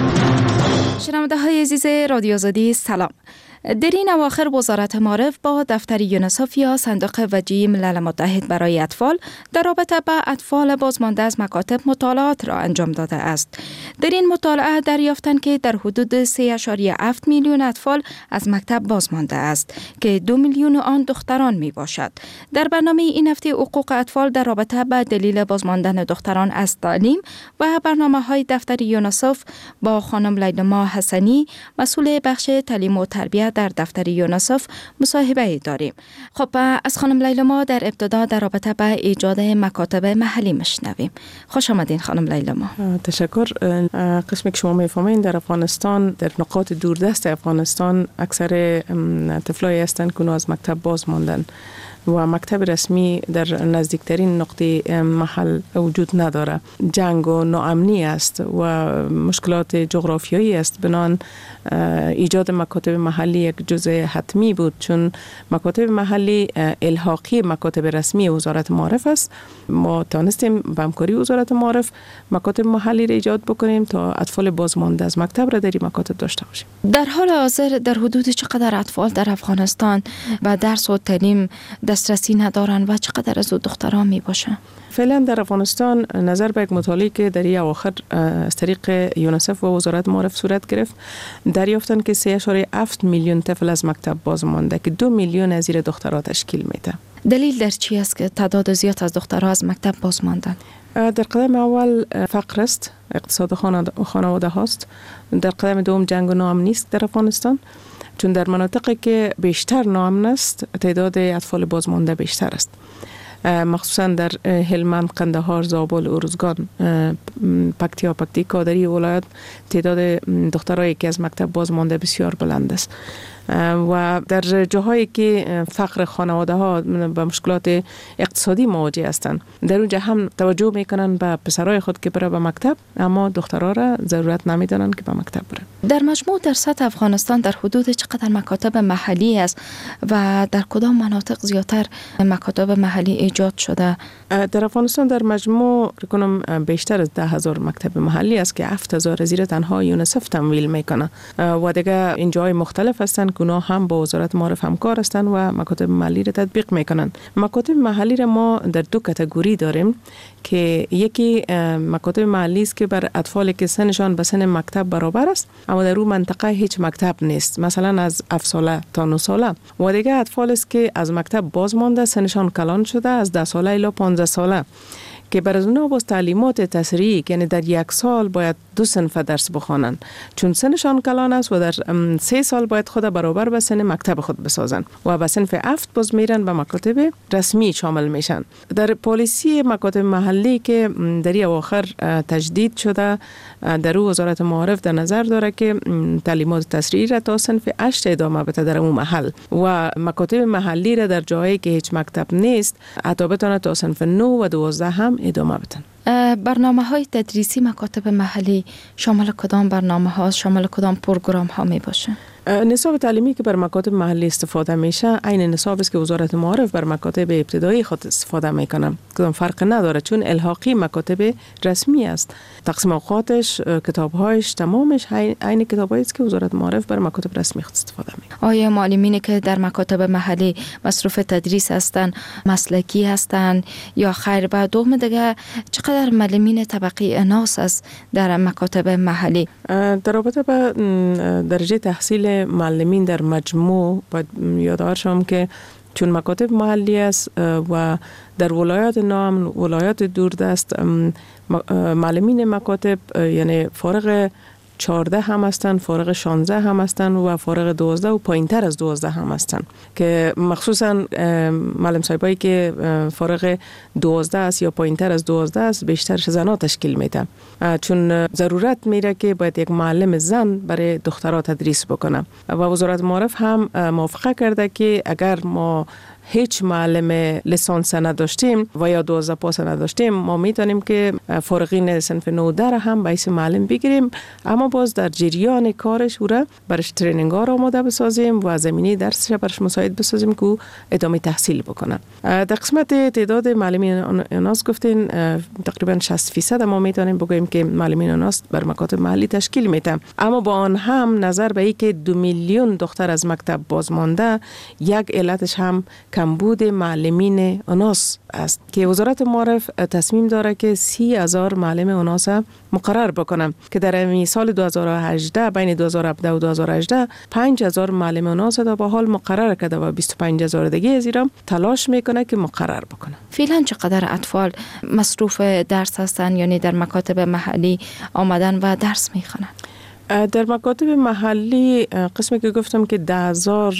شنونده های عزیز رادیو آزادی سلام. در این اواخر وزارت معارف با دفتر یونیسف یا صندوق وجیه ملل متحد برای اطفال در رابطه با اطفال بازمانده از مکاتب مطالعات را انجام داده است. در این مطالعه دریافتند که در حدود سه اشاریه هفت میلیون اطفال از مکتب بازمانده است که دو میلیون آن دختران می باشد. در برنامه این هفته حقوق اطفال در رابطه با دلیل بازماندن دختران از تعلیم و برنامه های دفتر یونیسف با خانم لیلا حسنی مسئول بخش تعلیم و تربیت در دفتر یونیسف مصاحبه داریم. خب از خانم لیلا ما در ابتدا در رابطه با ایجاد مکاتب محلی مشنویم. خوش آمدین خانم لیلا ما. تشکر. قسمی که شما میفهمین در افغانستان در نقاط دوردست افغانستان اکثر طفلایی هستند که از مکتب باز ماندن و مکتب رسمی در نزدیکترین نقطه محل وجود نداره. جنگ و ناامنی است و مشکلات جغرافیایی است. بنان ایجاد مکاتب محلی یک جزء حتمی بود، چون مکاتب محلی الحاقی مکاتب رسمی وزارت معارف است. ما توانستیم با همکاری وزارت معارف مکاتب محلی را ایجاد بکنیم تا اطفال بازمانده از مکتب را در این مکاتب داشته باشیم. در حال حاضر در حدود چقدر اطفال در افغانستان به درس و تعلیم دسترسی ندارن و چقدر از دختران می باشن؟ فعلا در افغانستان نظر به یک مطالعه که در این اواخر از طریق یونیسف و وزارت معارف صورت گرفت دریافتند که سه اشاریه هفت میلیون طفل از مکتب باز مانده که دو میلیون از این دخترها تشکیل میده. دلیل در چی است که تعداد زیاد از دخترها از مکتب باز ماندن؟ در قدم اول فقر است، اقتصاد خانواده هاست. در قدم دوم جنگ و ناامنی است در افغانستان، چون در مناطقی که بیشتر ناامن است تعداد اطفال بازمانده بیشتر است. مخصوصا در هلمند، قندهار، زابل، ارزگان، پکتیا، پکتیکا در این ولایت تعداد دخترایی که از مکتب بازمانده بسیار بلند است و در جاهایی که فقر خانواده ها به مشکلات اقتصادی مواجه هستند در اونجا هم توجه میکنن به پسرای خود که بره به مکتب، اما دخترها را ضرورت نمیدانن که به مکتب برن. در مجموع در سطح افغانستان در حدود چقدر مکاتب محلی است و در کدام مناطق زیادتر مکاتب محلی ایجاد شده؟ در افغانستان در مجموع کنم بیشتر از ده هزار مکتب محلی است که هفت هزار زیر تنها یونیسف تمویل میکنه و دیگه این جای مختلف هستند که اونا هم با وزارت معارف همکار هستند و مکاتب محلی را تطبیق میکنن. مکاتب محلی را ما در دو کاتگوری داریم که یکی مکاتب محلی است که بر اطفالی که سنشان به سن مکتب برابر است اما در اون منطقه هیچ مکتب نیست، مثلا از هفت ساله تا نه ساله، و دیگه اطفال است که از مکتب باز مانده سنشان کلان شده از ده ساله الی پانزده ساله که بر از اونها باز تعلیمات تسریعی، یعنی در یک سال باید دو صنف درس بخوانن چون سنشان کلان است و در سه سال باید خود برابر به سن مکتب خود بسازن و به صنف هفت باز میرن به مکاتب رسمی شامل میشن. در پالیسی مکاتب محلی که در این اواخر تجدید شده در وزارت معارف در نظر داره که تعلیمات تسریعی را تا صنف هشت ادامه بده در اون محل و مکاتب محلی را در جایی که هیچ مکتب نیست حتی بتونه تا صنف نه و دوازده هم ادامه بدن. برنامه های تدریسی مکاتب محلی شامل کدام برنامه ها، شامل کدام پروگرام ها می باشه؟ نصاب تعلیمی که بر مکاتب محلی استفاده میشه عین نصاب است که وزارت معارف بر مکاتب ابتدایی خود استفاده میکنه. کدام فرق نداره چون الحاقی مکاتب رسمی است. تقسیم اوقاتش، کتابهایش، تمامش عین کتابایی است که وزارت معارف بر مکاتب رسمی خود استفاده میکنه. آیا معلمینی که در مکاتب محلی مصروف تدریس هستند مسلکی هستند یا خیر؟ و دوم دیگه چقدر معلمین طبقه اناث است در مکاتب محلی؟ در رابطه با درجه تحصیل معلمین در مجموع باید یادآور شوم که چون مکاتب محلی است و در ولایات نام ولایات دوردست معلمین مکاتب یعنی فارغ چهارده هم هستند، فارغ شانزده هم هستند و فارغ دوازده و پایین تر از دوازده هم هستند که مخصوصا معلم صاحبایی که فارغ دوازده است یا پایین تر از دوازده است بیشترش زنها تشکیل میده چون ضرورت میره که باید یک معلم زن برای دخترها تدریس بکنه و وزارت معارف هم موافقه کرده که اگر ما هیچ معلم لیسانس نداشتیم و یا دوازده پاس نداشتیم، ما میتونیم که فارغین صنف نوده را هم به اسم معلم بگیریم، اما باز در جریان کارش او را برش ترینینگ ها را آماده بسازیم و زمینه درسش برش مساعد بسازیم که ادامه تحصیل بکنه. در قسمت تعداد معلمین آناس گفتین تقریبا شصت فیصد ما میتونیم بگوییم که معلمین آناس بر مکاتب محلی تشکیل میدن، اما با آن هم نظر به اینکه دو میلیون دختر از مکتب بازمانده، یک علتش هم کمبود معلمین آناس است که وزارت معارف تصمیم داره که سی هزار معلم آناس مقرر بکنه که در سال دو هزار و هجده بین دو هزار و هفده و دو هزار و هجده پنج هزار معلم آناس تا به حال مقرر کرده و بیست و پنج هزار دیگه از ایران تلاش میکنه که مقرر بکنه. فعلا چقدر اطفال مصروف درس هستن، یعنی در مکاتب محلی آمدن و درس میخونن؟ در مکاتب محلی قسمی که گفتم که ده هزار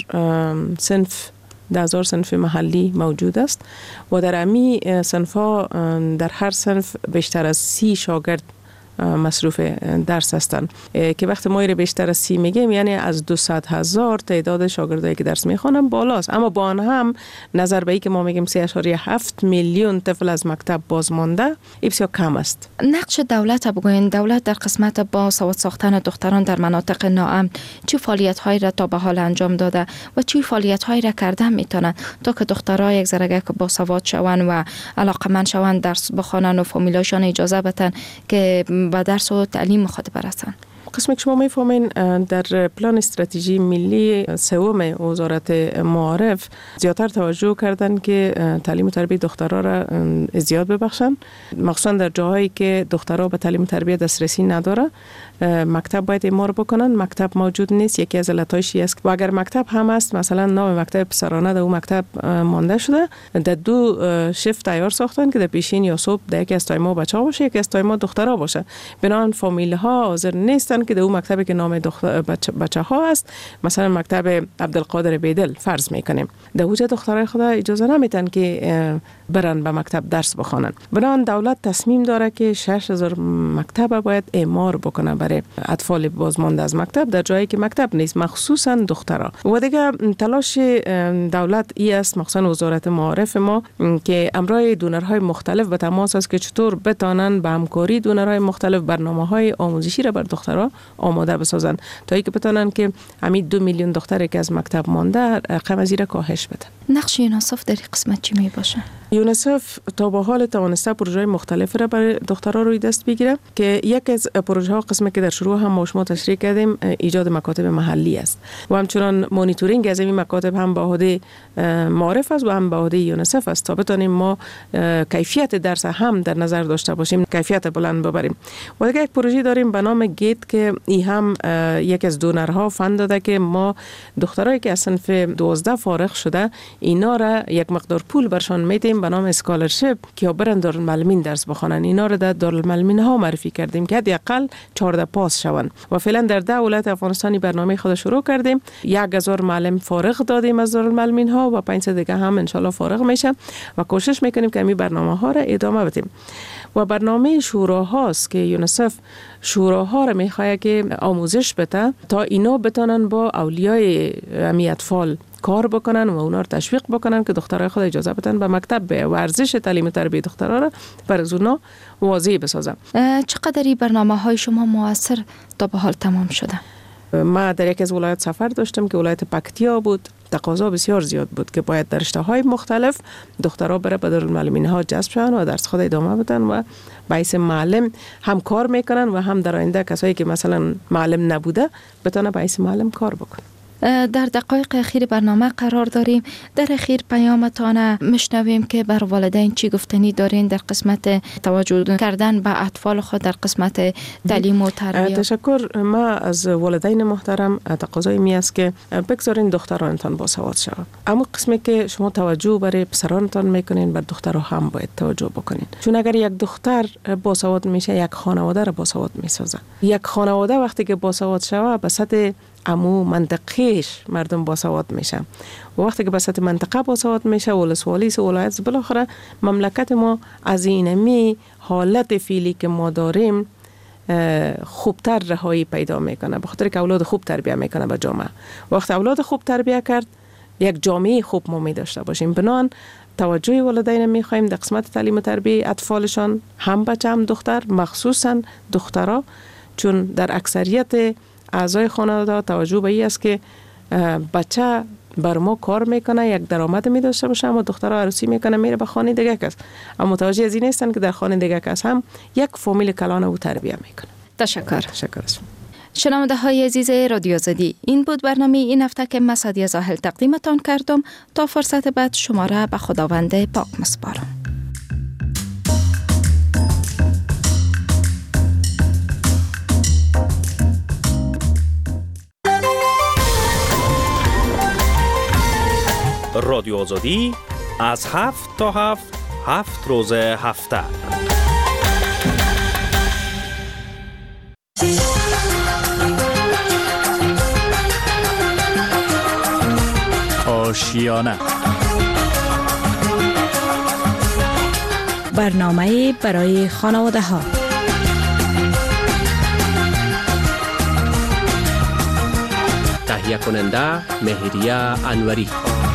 صنف ده هزار صنف محلی موجود است و در امی صنف ها در هر صنف بیشتر از سی شاگرد مصروف درس هستند که وقت ما رو بیشتر از سی میگیم یعنی از دویست هزار تعداد شاگردایی که درس میخوانن بالاست، اما با آن هم نظر به ای که ما میگیم سه اشاریه هفت میلیون طفل از مکتب بازمانده، این بسیار کم است. نقش دولت بگوین، دولت در قسمت با سواد ساختن دختران در مناطق ناامن چه فعالیت هایی را تا به حال انجام داده و چه فعالیت هایی را کرده میتونن تا که دخترها یک ذره با سواد شوند و علاقمند شوند درس بخوانند و فامیلاشون اجازه بدن که با درس و تعلیم خود برسن؟ قسمی که شما میفهمین در پلان استراتژی ملی سوم وزارت معارف زیادتر توجه کردن که تعلیم و تربیت دخترها را زیاد ببخشن، مخصوصا در جاهایی که دخترها به تعلیم و تربیت دسترسی نداره. مکتب باید اعمار بکنن، مکتب موجود نیست، یکی از علتایشی است و اگر مکتب هم است، مثلا نام مکتب پسرانه در اون مکتب مانده شده، در دو شفت تیار ساختن که در پیشین یا صبح در یکی از تایما بچه‌ها باشه، یکی از تایما دخترها باشه. بنابراین فامیل ها حاضر نیستن که در اون مکتبی که نام دختر بچه, بچه ها است، مثلا مکتب عبدالقادر بیدل فرض میکنیم، در وجه دخترای خدا اجازه نمیتن که برن به مکتب درس بخوانن. بنابراین دولت تصمیم داره که شش هزار مکتب باید اعمار بکنه برای اطفال بازمانده از مکتب در جایی که مکتب نیست، مخصوصا دخترها. و دیگه تلاش دولت ای است، مخصوصا وزارت معارف ما، که امرای دونرهای مختلف به تماس است که چطور بتانن به همکاری دونرهای مختلف برنامه‌های آموزشی را بر دخترها آماده بسازن تا اینکه بتانن که همین دو میلیون دختری که از مکتب مانده رقم از این کاهش بدن. نقش یونیسف در این قسمت چی می باشه؟ یونیسف تا به حال توانسته پروژه‌های مختلف را برای دخترها روی دست بگیره که یک از پروژه‌ها قسمی که در شروع هم ما شما تشریح کردیم ایجاد مکاتب محلی است و همچنان مانیتورینگ از این مکاتب هم به عهده معارف است و هم به عهده یونیسف است تا بتونیم ما کیفیت درس هم در نظر داشته باشیم، کیفیت بلند ببریم. و دیگه یک پروژه داریم به نام گیت که این هم یک از دونرها فند داده که ما دخترایی که از صنف دوازده فارغ شده اینا را یک مقدار پول برشان میدیم به نام اسکالرشپ که برن دارالمعلمین درس بخونن. اینا را در دارالمعلمین ها معرفی کردیم که حداقل چهارده پاس شوند و فعلا در ده ولایت افغانستانی برنامه خود شروع کردیم. یک هزار معلم فارغ دادیم از دارالمعلمین ها و پانصد دیگه هم ان شاء الله فارغ میشن و کوشش میکنیم که همین برنامه ها را ادامه بدیم. و برنامه شوراهاست که یونیسف شوراها را میخواد که آموزش بده تا اینا بتونن با اولیای امی اطفال کار بکنن و اونا رو تشویق بکنن که دخترای خود اجازه بدن به مکتب به ورزش تعلیم و تربیت دخترها را برای اونا واضح بسازن. چقدر این برنامه های شما موثر تا به حال تمام شده؟ ما در یک از ولایت سفر داشتم که ولایت پکتیا بود. تقاضا بسیار زیاد بود که باید در رشته‌های مختلف دخترها بره به دارالمعلمین ها جذب شون و درس خود ادامه بدن و باعث معلم هم کار میکنن و هم در آینده کسایی که مثلا معلم نبوده بتونه باعث معلم کار بکنه. در دقایق اخیر برنامه قرار داریم. در اخیر پیامتان مشنویم که بر والدین چی گفتنی دارین در قسمت توجه کردن به اطفال خود در قسمت تعلیم و تربیت. تشکر. ما از والدین محترم تقاضای می است که بگذارین دخترانتان با سواد شود، اما قسمی که شما توجه برای پسرانتان میکنین بر دخترها هم باید توجه بکنین، چون اگر یک دختر با سواد میشه یک خانواده را با سواد میسازه. یک خانواده وقتی که با سواد شود به سطح امو منطقهش مردم باسواد میشه و وقتی که به سطح منطقه باسواد میشه ولسوالی و ولایت بالاخره مملکت ما از اینمی حالت فعلی که ما داریم خوبتر رهایی پیدا میکنه، به خاطر که اولاد خوب تربیت میکنه به جامعه. وقتی اولاد خوب تربیت کرد یک جامعه خوب ما می داشته باشیم. بنان توجه والدین می خواهیم در قسمت تعلیم و تربیت اطفالشان، هم بچه هم دختر، مخصوصا دخترها، چون در اکثریت اعضای خانواده توجه به این است که بچه بر ما کار میکنه، یک درآمد می داشته باشه، اما دخترها عروسی میکنه میره به خانه دیگه کس، اما متوجه از این نیستن که در خانه دیگه کس هم یک فامیل کلان او تربیت میکنه. تشکر. تشکر. شنونده های عزیز رادیو آزادی، این بود برنامه این هفته که من سعدیه زاهل تقدیمتان کردم. تا فرصت بعد شما را به خداوند پاک مسپارم. رادیو آزادی از هفت تا هفت هفت روز هفته. آشیانه برنامه برای خانواده ها. تهیه کننده مهریه انوری.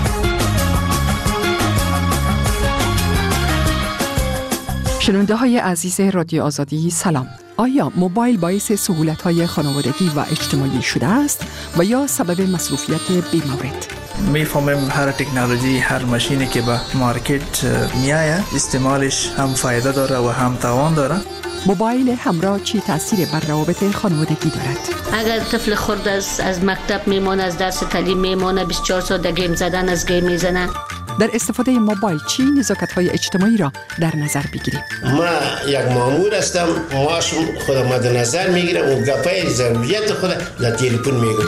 شنونده های عزیز رادیو آزادی سلام. آیا موبایل باعث سهولت‌های خانوادگی و اجتماعی شده است و یا سبب مصروفیت بی‌مورد؟ میفهمیم هر تکنولوژی، هر ماشینی که به مارکت میایه استعمالش هم فایده داره و هم تاوان داره. موبایل همراه چی تأثیر بر روابط خانوادگی دارد؟ اگر طفل خرد از, از مکتب میمونه، از درس تعلیم میمونه، بیست و چهار ساعت در گیم زدن از گیم میزنه. در استفاده موبایل چی نزاکت‌های اجتماعی را در نظر بگیریم؟ ما یک مامور هستم، ماش خودم مد نظر میگیرم و گپای ضروریت خود در تلفن میگم.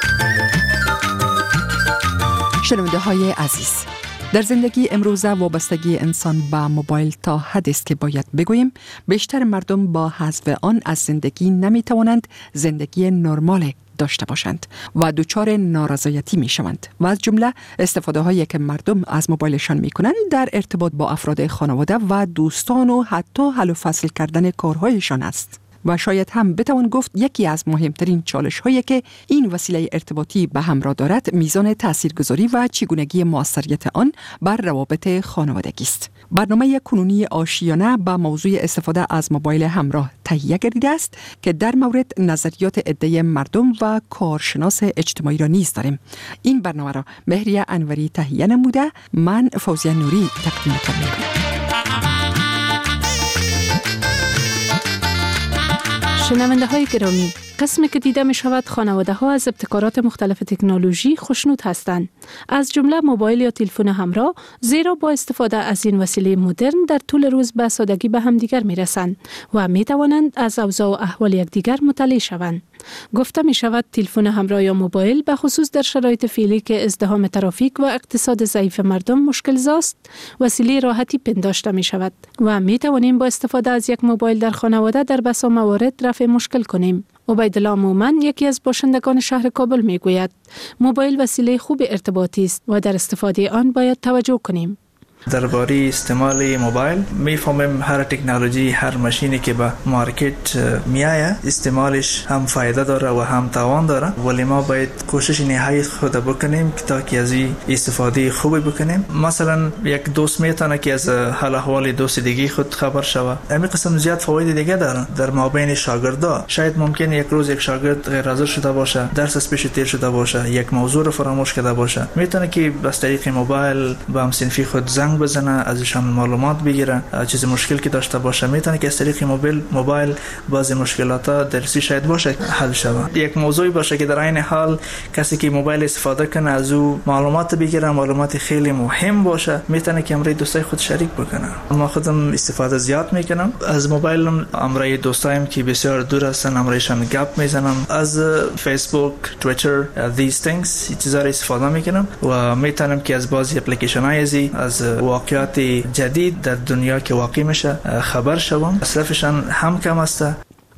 شنونده های عزیز، در زندگی امروزه وابستگی انسان به موبایل تا حدی است که باید بگوییم بیشتر مردم با حذف آن از زندگی نمیتوانند زندگی نرمال داشته باشند و دچار نارضایتی می شوند و از جمله استفاده هایی که مردم از موبایلشان می کنند در ارتباط با افراد خانواده و دوستان و حتی حل و فصل کردن کارهایشان است. و شاید هم بتوان گفت یکی از مهمترین چالش هایی که این وسیله ارتباطی به همراه دارد میزان تاثیرگذاری و چگونگی موثریت آن بر روابط خانوادگی است. برنامه کنونی آشیانه با موضوع استفاده از موبایل همراه تهیه گردیده است که در مورد نظریات عده مردم و کارشناس اجتماعی را نیز داریم. این برنامه را مهریه انوری تهیه نموده، من فوزیه نوری تقدیمتان می‌کنم. شنونده های گرامی، قسمی که دیده می شود خانواده ها از ابتکارات مختلف تکنولوژی خوشنود هستند، از جمله موبایل یا تلفن همراه، زیرا با استفاده از این وسیله مدرن در طول روز به سادگی به همدیگر می رسند و می توانند از اوضاع و احوال یکدیگر مطلع شوند. گفته می شود تلفن همراه یا موبایل به خصوص در شرایط فعلی که ازدحام ترافیک و اقتصاد ضعیف مردم مشکل زاست، وسیله راحتی پنداشته می شود و می توانیم با استفاده از یک موبایل در خانواده در بسا موارد رفع مشکل کنیم. عبیدالله مومن، یکی از باشندگان شهر کابل، می گوید موبایل وسیله خوب ارتباطی است و در استفاده آن باید توجه کنیم. درباره استعمال موبایل میفهمیم هر تکنولوژی، هر ماشینی که به مارکت میایه استعمالش هم فایده داره و هم تاوان داره، ولی ما باید کوشش نهایی خود بکنیم که تا که از این استفاده خوبی بکنیم. مثلا یک دوست میتونه که از حال احوال دوست دیگه خود خبر شوه. همین قسم زیاد فواید دیگه داره. در مابین شاگردا شاید ممکن یک روز یک شاگرد غیر حاضر شده باشه، درس از پیش تیر شده باشه، یک موضوع رو فراموش کرده باشه، میتونه که از طریق موبایل با همسنفی خود زنگ بزنه، ازشان معلومات بگیره، چیز مشکل که داشته باشه میتونه که از طریق موبایل موبایل بعضی مشکلات درسی شاید باشه حل شود. یک موضوعی باشه که در عین حال کسی که موبایل استفاده کنه از او معلومات بگیره، معلومات خیلی مهم باشه، میتونه که امروی دوستای خود شریک بکنه. ما خودم استفاده زیاد میکنم از موبایل، امروی دوستایم که بسیار دور هستن امرویشان گپ میزنم، از فیسبوک، توییتر، these things چیزا را استفاده میکنم و میتونم که از بعضی اپلیکیشن های از واقعیات جدید در دنیا که واقع میشه خبر شوم. مصرفشان هم کم است.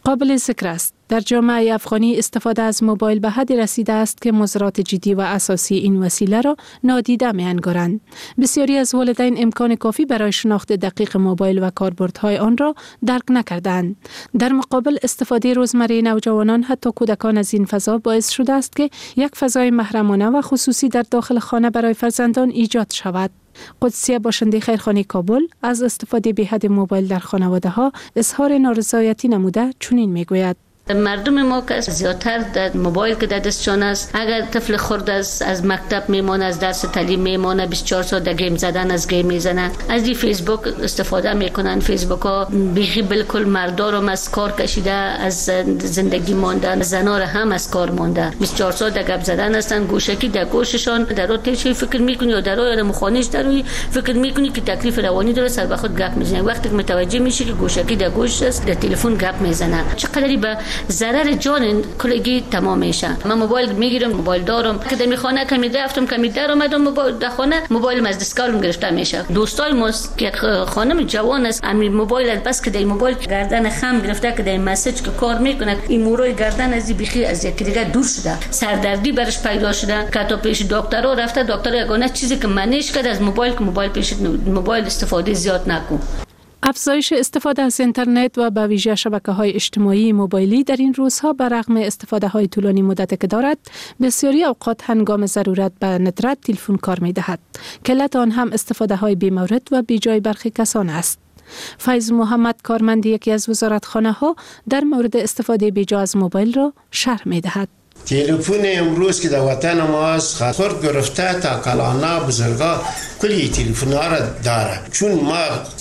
قابل ذکر است در جامعه افغانی استفاده از موبایل به حدی رسیده است که مضرات جدی و اساسی این وسیله را نادیده می‌انگارند. بسیاری از والدین امکان کافی برای شناخت دقیق موبایل و کاربردهای آن را درک نکردند. در مقابل استفاده روزمره نوجوانان حتی کودکان از این فضا باعث شده است که یک فضای محرمانه و خصوصی در داخل خانه برای فرزندان ایجاد شود. قدسیه باشنده خیرخانه کابل از استفاده بی‌حد موبایل در خانواده ها اظهار نارضایتی نموده چنین میگوید: مردم ما که زیادتر در موبایل که در دستشان است، اگر طفل خرد از از مکتب میمونه، از درس تعلیم میمونه، بیست و چهار ساعت در گیم زدن از گیم میزنن، از این فیسبوک استفاده میکنن. فیسبوک ها بیخی بالکل مردا رو از کار کشیده، از زندگی ماندن، زنا رو هم از کار مانده. بیست و چهار ساعت در گپ زدن هستن، گوشکی در گوششان، در روی چی فکر میکنی یا در روی مخانش در روی فکر میکنی که تکلیف روانی داره، سر به خود گپ میزنه. وقتی که متوجه میشی که گوشکی در گوش است، در تلفن گپ میزنه، چقدری به ضرر جان کلگی تمام میشه. من موبایل میگیرم، موبایل دارم که در خانه کمی رفتم کمی در اومدم، موبایل در خانه موبایل از دستگاهم گرفته میشه. دوستای ما که خانم جوان است، همین موبایل بس که در موبایل گردن خم گرفته که در مسیج که کار میکنه، این موروی گردن از بیخی از یکی دیگه دور شده، سردردی برش پیدا شده که تا پیش دکتر رفته. دکتر یگانه چیزی که منیش کرد از موبایل که موبایل پیش موبایل استفاده زیاد نکن. افزایش استفاده از اینترنت و به ویژه شبکه‌های اجتماعی موبایلی در این روزها بر رغم استفاده‌های طولانی مدت که دارد، بسیاری اوقات هنگام ضرورت به ندرت تلفن کار می‌دهد. علت آن هم استفاده‌های بی‌مورد و بی‌جای برخی کسان است. فیض محمد کارمند یکی از وزارتخانه‌ها در مورد استفاده بی‌جا از موبایل را شرح می‌دهد. تلفن امروز که در وطن ما است، خرد گرفته تا کلانا بزرگا کلی تلفن ها را داره. چون ما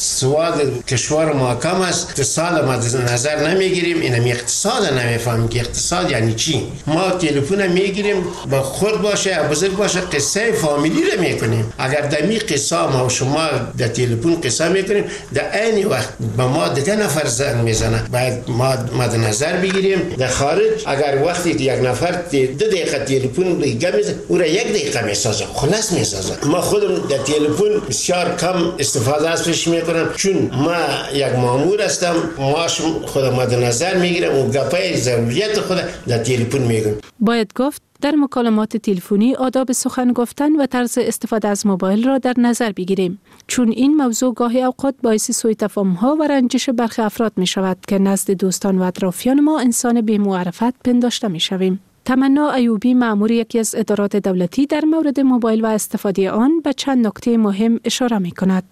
سواد کشور ما کم است، اقتصاد ما نظر نمیگیریم، اینم اقتصاد نمیفهمیم که اقتصاد یعنی چی. ما تلفن میگیریم با خود باشه بزرگ باشه قصه فامیلی را میکنیم. اگر دمی قصه ما و شما در تلفن قصه میکنیم، در عین وقت به ما دیگه نفر زنگ میزنه. باید ما مد نظر بگیریم. در خارج اگر وقتی یک نفر دو دقیقه تلفن گپ میزنه، او را یک دقیقه میسازه، خلاص میسازه. ما خودم در تلفن بسیار کم استفاده از پیش میکنم، چون ما یک مامور هستم، ماش خودم مد نظر میگیرم و گپای ضروریت خود در تلفن میگم. باید گفت در مکالمات تلفنی آداب سخن گفتن و طرز استفاده از موبایل را در نظر بگیریم، چون این موضوع گاهی اوقات باعث سوء تفاهم‌ها و رنجش برخی افراد می شود که نزد دوستان و اطرافیان ما انسان بی معرفت پنداشته می شویم. تمنا ایوبی مأمور یکی از ادارات دولتی در مورد موبایل و استفاده آن به چند نکته مهم اشاره می کند.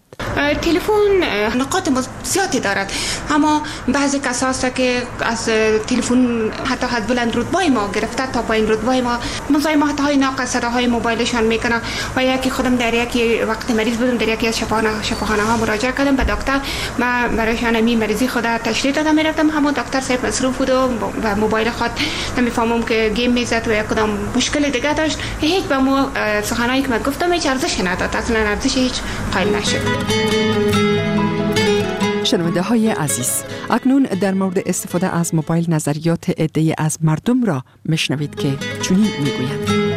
تلفن نقاط زیادی دارد، اما بعضی کسا است که از تلفن حتی از بلند رتبه ما گرفته تا پایین رتبه ما مزاحمت های ناقص صداهای موبایلشان میکنه. و یکی خودم در یکی وقت مریض بودم، در یکی از شفاخانه شفاخانه ها مراجعه کردم به دکتر، ما برایشان می مریضی خود تشریح دادم، میرفتم همون دکتر صاحب مصروف بود و موبایل خود نمیفهمم که گیم میزد و یک کدام مشکل دیگه داشت. هیچ به مو سخنایی که من گفتم هیچ ارزش نداد، اصلا ارزش هیچ قائل نشد. شنونده های عزیز، اکنون در مورد استفاده از موبایل نظریات عده‌ای از مردم را میشنوید که چنین میگویند.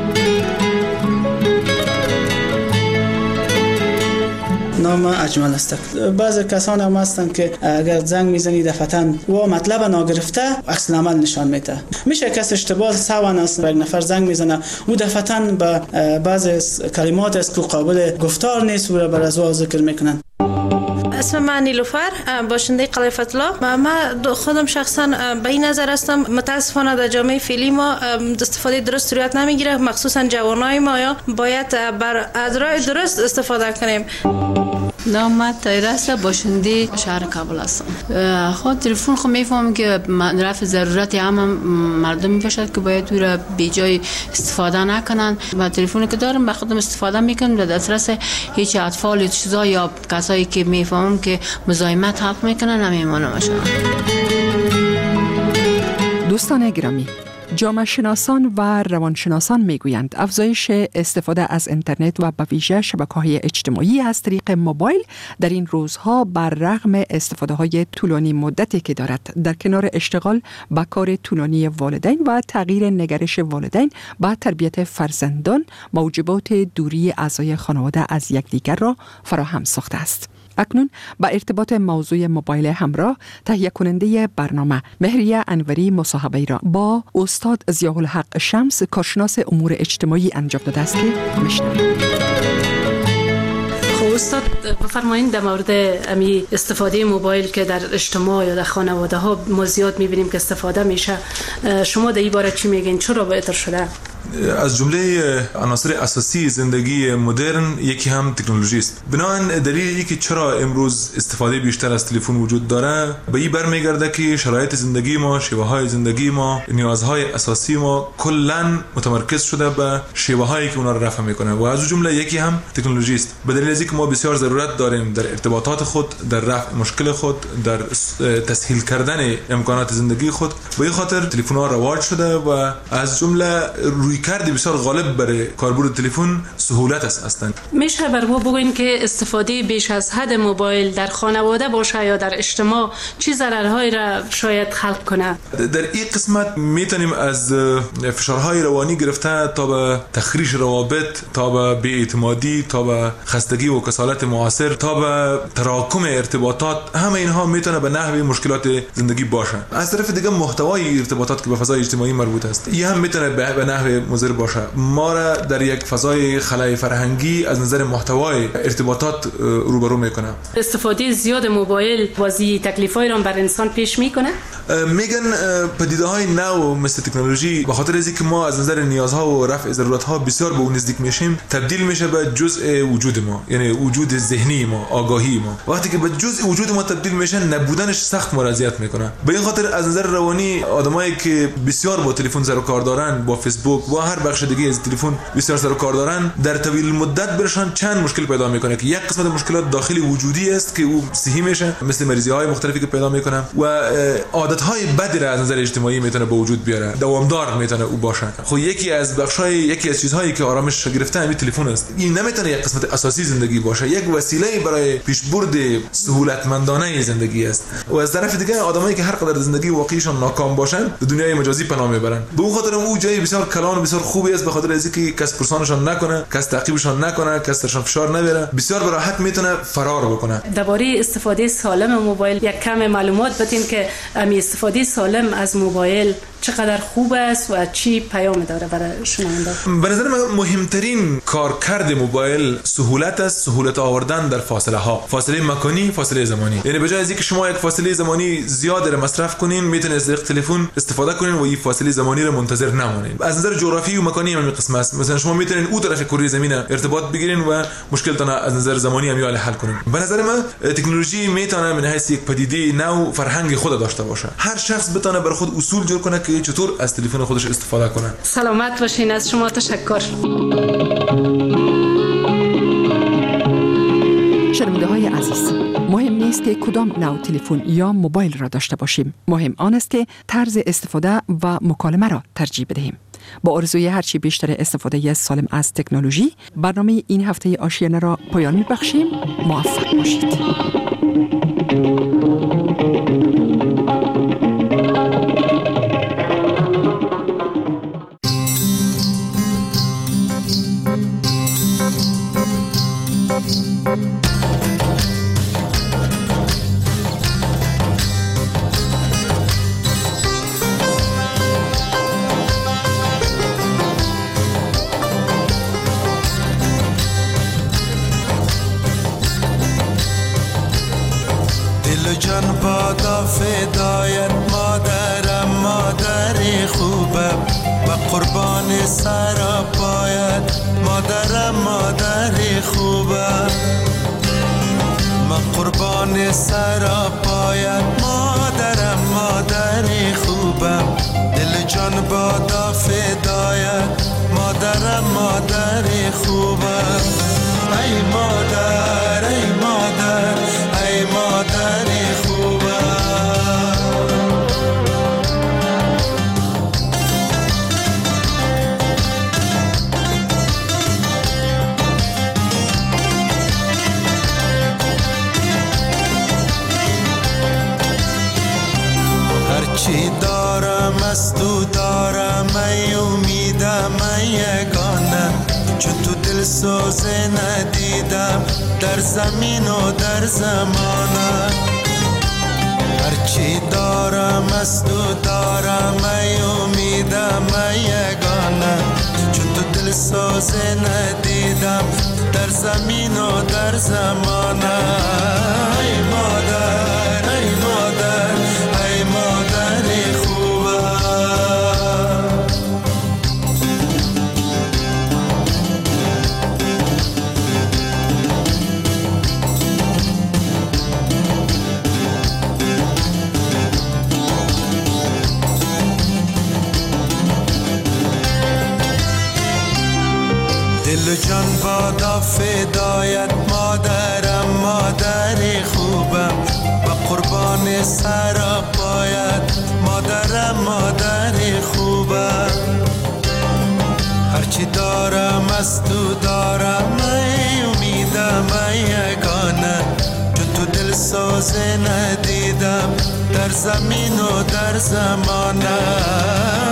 نام اجمل است. بعضی کسان هم هستند که اگر زنگ میزنی دفعتاً و مطلب ناگرفته عکس العمل نشان میده. میشه کس اشتباه سوان است و یک نفر زنگ میزنه و دفعتاً به بعضی کلمات است که قابل گفتار نیست و بر از ذکر میکنن. اسم من نیلوفر، باشنده قلعه فتح‌الله. من خودم شخصا به این نظر هستم متاسفانه در جامعه فعلی ما استفاده درست صورت نمیگیره، مخصوصا جوانای ما یا باید بر از راه درست استفاده کنیم. نام من طاهره است، باشنده شهر کابل هستم. خود تلفن خو میفهمم که رفع ضرورت هم مردم میفشد که باید او را بی جای استفاده نکنن و تلفنی که دارم به خودم استفاده میکنم در دسترس هیچ اطفال چیزا یا کسایی که میفهمم که مزاحمت حق میکنن نمیمونم. دوستان گرامی، جامعه شناسان و روانشناسان میگویند افزایش استفاده از اینترنت و به ویژه شبکه‌های اجتماعی از طریق موبایل در این روزها بر رغم استفاده های طولانی مدتی که دارد، در کنار اشتغال با کار طولانی والدین و تغییر نگرش والدین با تربیت فرزندان، موجبات دوری اعضای خانواده از یکدیگر را فراهم ساخته است. اکنون با ارتباط موضوع موبایل همراه تهیه کننده برنامه مهریه انوری مصاحبه را با استاد ضیاءالحق شمس کارشناس امور اجتماعی انجام داده است که میشنوید. استاد بفرمایید در مورد امی استفاده موبایل که در اجتماع یا در خانواده ها ما زیاد میبینیم که استفاده میشه، شما در این باره چی میگین؟ چرا بهتر شده؟ از جمله عناصر اساسی زندگی مدرن یکی هم تکنولوژی است. بنابراین دلیل یکی چرا امروز استفاده بیشتر از تلفن وجود داره به این برمیگرده که شرایط زندگی ما، شیوه های زندگی ما، نیازهای اساسی ما کلا متمرکز شده به شیوه هایی که اونا رو رفع میکنه و از جمله یکی هم تکنولوژی است. به دلیل از اینکه ما بسیار ضرورت داریم در ارتباطات خود، در رفع مشکل خود، در تسهیل کردن امکانات زندگی خود، به این خاطر تلفن ها رواج شده و از جمله روی کردی بسیار غالب برای کاربرد تلفن سهولت است. اصلا میشه بر ما بگوین که استفاده بیش از حد موبایل در خانواده باشه یا در اجتماع چی ضررهایی را شاید خلق کنه؟ در این قسمت میتونیم از فشارهای روانی گرفته تا به تخریش روابط، تا به بی‌اعتمادی، تا به خستگی و کسالت معاصر، تا به تراکم ارتباطات، همه اینها میتونه به نحوی مشکلات زندگی باشه. از طرف دیگه محتوای ارتباطات که به فضای اجتماعی مربوط است، این هم میتونه به نحوی مضر باشه. ما را در یک فضای خلای فرهنگی از نظر محتوای ارتباطات روبرو میکنه. استفاده زیاد موبایل بازی تکلیفای را بر انسان پیش میکنه؟ میگن پدیده های نو مثل تکنولوژی به خاطر از اینکه ما از نظر نیازها و رفع ضرورت ها بسیار به اون نزدیک میشیم تبدیل میشه به جزء وجود ما، یعنی وجود ذهنی ما، آگاهی ما. وقتی که به جزء وجود ما تبدیل میشه نبودنش سخت مرضیت میکنه. به این خاطر از نظر روانی آدمایی که بسیار با تلفن سر و کار دارن، با فیسبوک و هر بخش دیگه از تلفن بسیار سر و کار دارن، در طویل مدت برشان چند مشکل پیدا میکنه که یک قسمت مشکلات داخلی وجودی است که او صحی میشه، مثل مریضی های مختلفی که پیدا میکنه و عادت های بدی را از نظر اجتماعی میتونه به وجود بیاره، دوامدار میتونه او باشه. خب یکی از بخشای یکی از چیزهایی که آرامش گرفته همین تلفن است. این نمیتونه یک قسمت اساسی زندگی باشه، یک وسیله برای پیشبرد سهولتمندانه زندگی است. و از طرف دیگه آدمایی که هر قدر زندگی واقعیشان ناکام باشن به دنیای مجازی پناه میبرن. به اون خاطر او جای بسیار کلان و بسیار خوبی است، به خاطر از اینکه کس پرسانشان نکنه، کس تعقیبشان نکنه، کس سرشان فشار نبره، بسیار به راحت میتونه فرار بکنه. درباره استفاده سالم موبایل یک کم معلومات بدین که امی استفاده سالم از موبایل چقدر خوب است و چی پیام داره برای شنونده؟ به نظر من مهمترین کارکرد موبایل سهولت است، سهولت آوردن در فاصله ها، فاصله مکانی، فاصله زمانی. یعنی به جای از اینکه شما یک فاصله زمانی زیاد را مصرف کنین، میتونید از تلفن استفاده کنین و این فاصله زمانی را منتظر نمونید. از نظر جغرافی و مکانی هم این قسم است. مثلا شما میتونید اون طرف کره زمین ارتباط بگیرین و مشکلتون از نظر زمانی هم حل کنین. به نظر من تکنولوژی میتونه من حیث یک پدیده نو فرهنگ خود داشته باشه. هر شخص بتونه بر خود اصول جور کنه که چطور از تلفن خودش استفاده کنه. سلامت باشین. از شما تشکر. شنونده های عزیز، مهم نیست که کدام نوع تلفن یا موبایل را داشته باشیم. مهم آن است که طرز استفاده و مکالمه را ترجیح بدهیم. با آرزوی هرچی بیشتر استفاده سالم از تکنولوژی، برنامه این هفته آشیانه را پایان می‌بخشیم. موفق باشید. جان بادا فدایت مادرم، مادر خوبم و قربان سر پایت مادرم، مادر خوبم من قربان سر پایت مادرم، مادر خوبم دل جان بادا فدایت مادرم، مادر خوبم ای مادر، ای مادر، ای مادر خوبم. هرچی دارم از تو دارم، ای امیدم، ای یگانه چون تو دل دلسوز ندیدم در زمین و در زمانه. هرچی دارم از تو دارم ای امیدم ای یگانه، چون تو دلسوز ندیدم در زمین و در زمانه. ای مادر ای مادر ای مادر خوبه. دل و جان بادا فدایت مادرم مادر خوبم، و قربان سر پایت مادرم مادر خوبم. هرچی دارم از تو دارم ای امیدم ای یگانه، چون تو دل ساز ندیدم در زمین و در زمانه.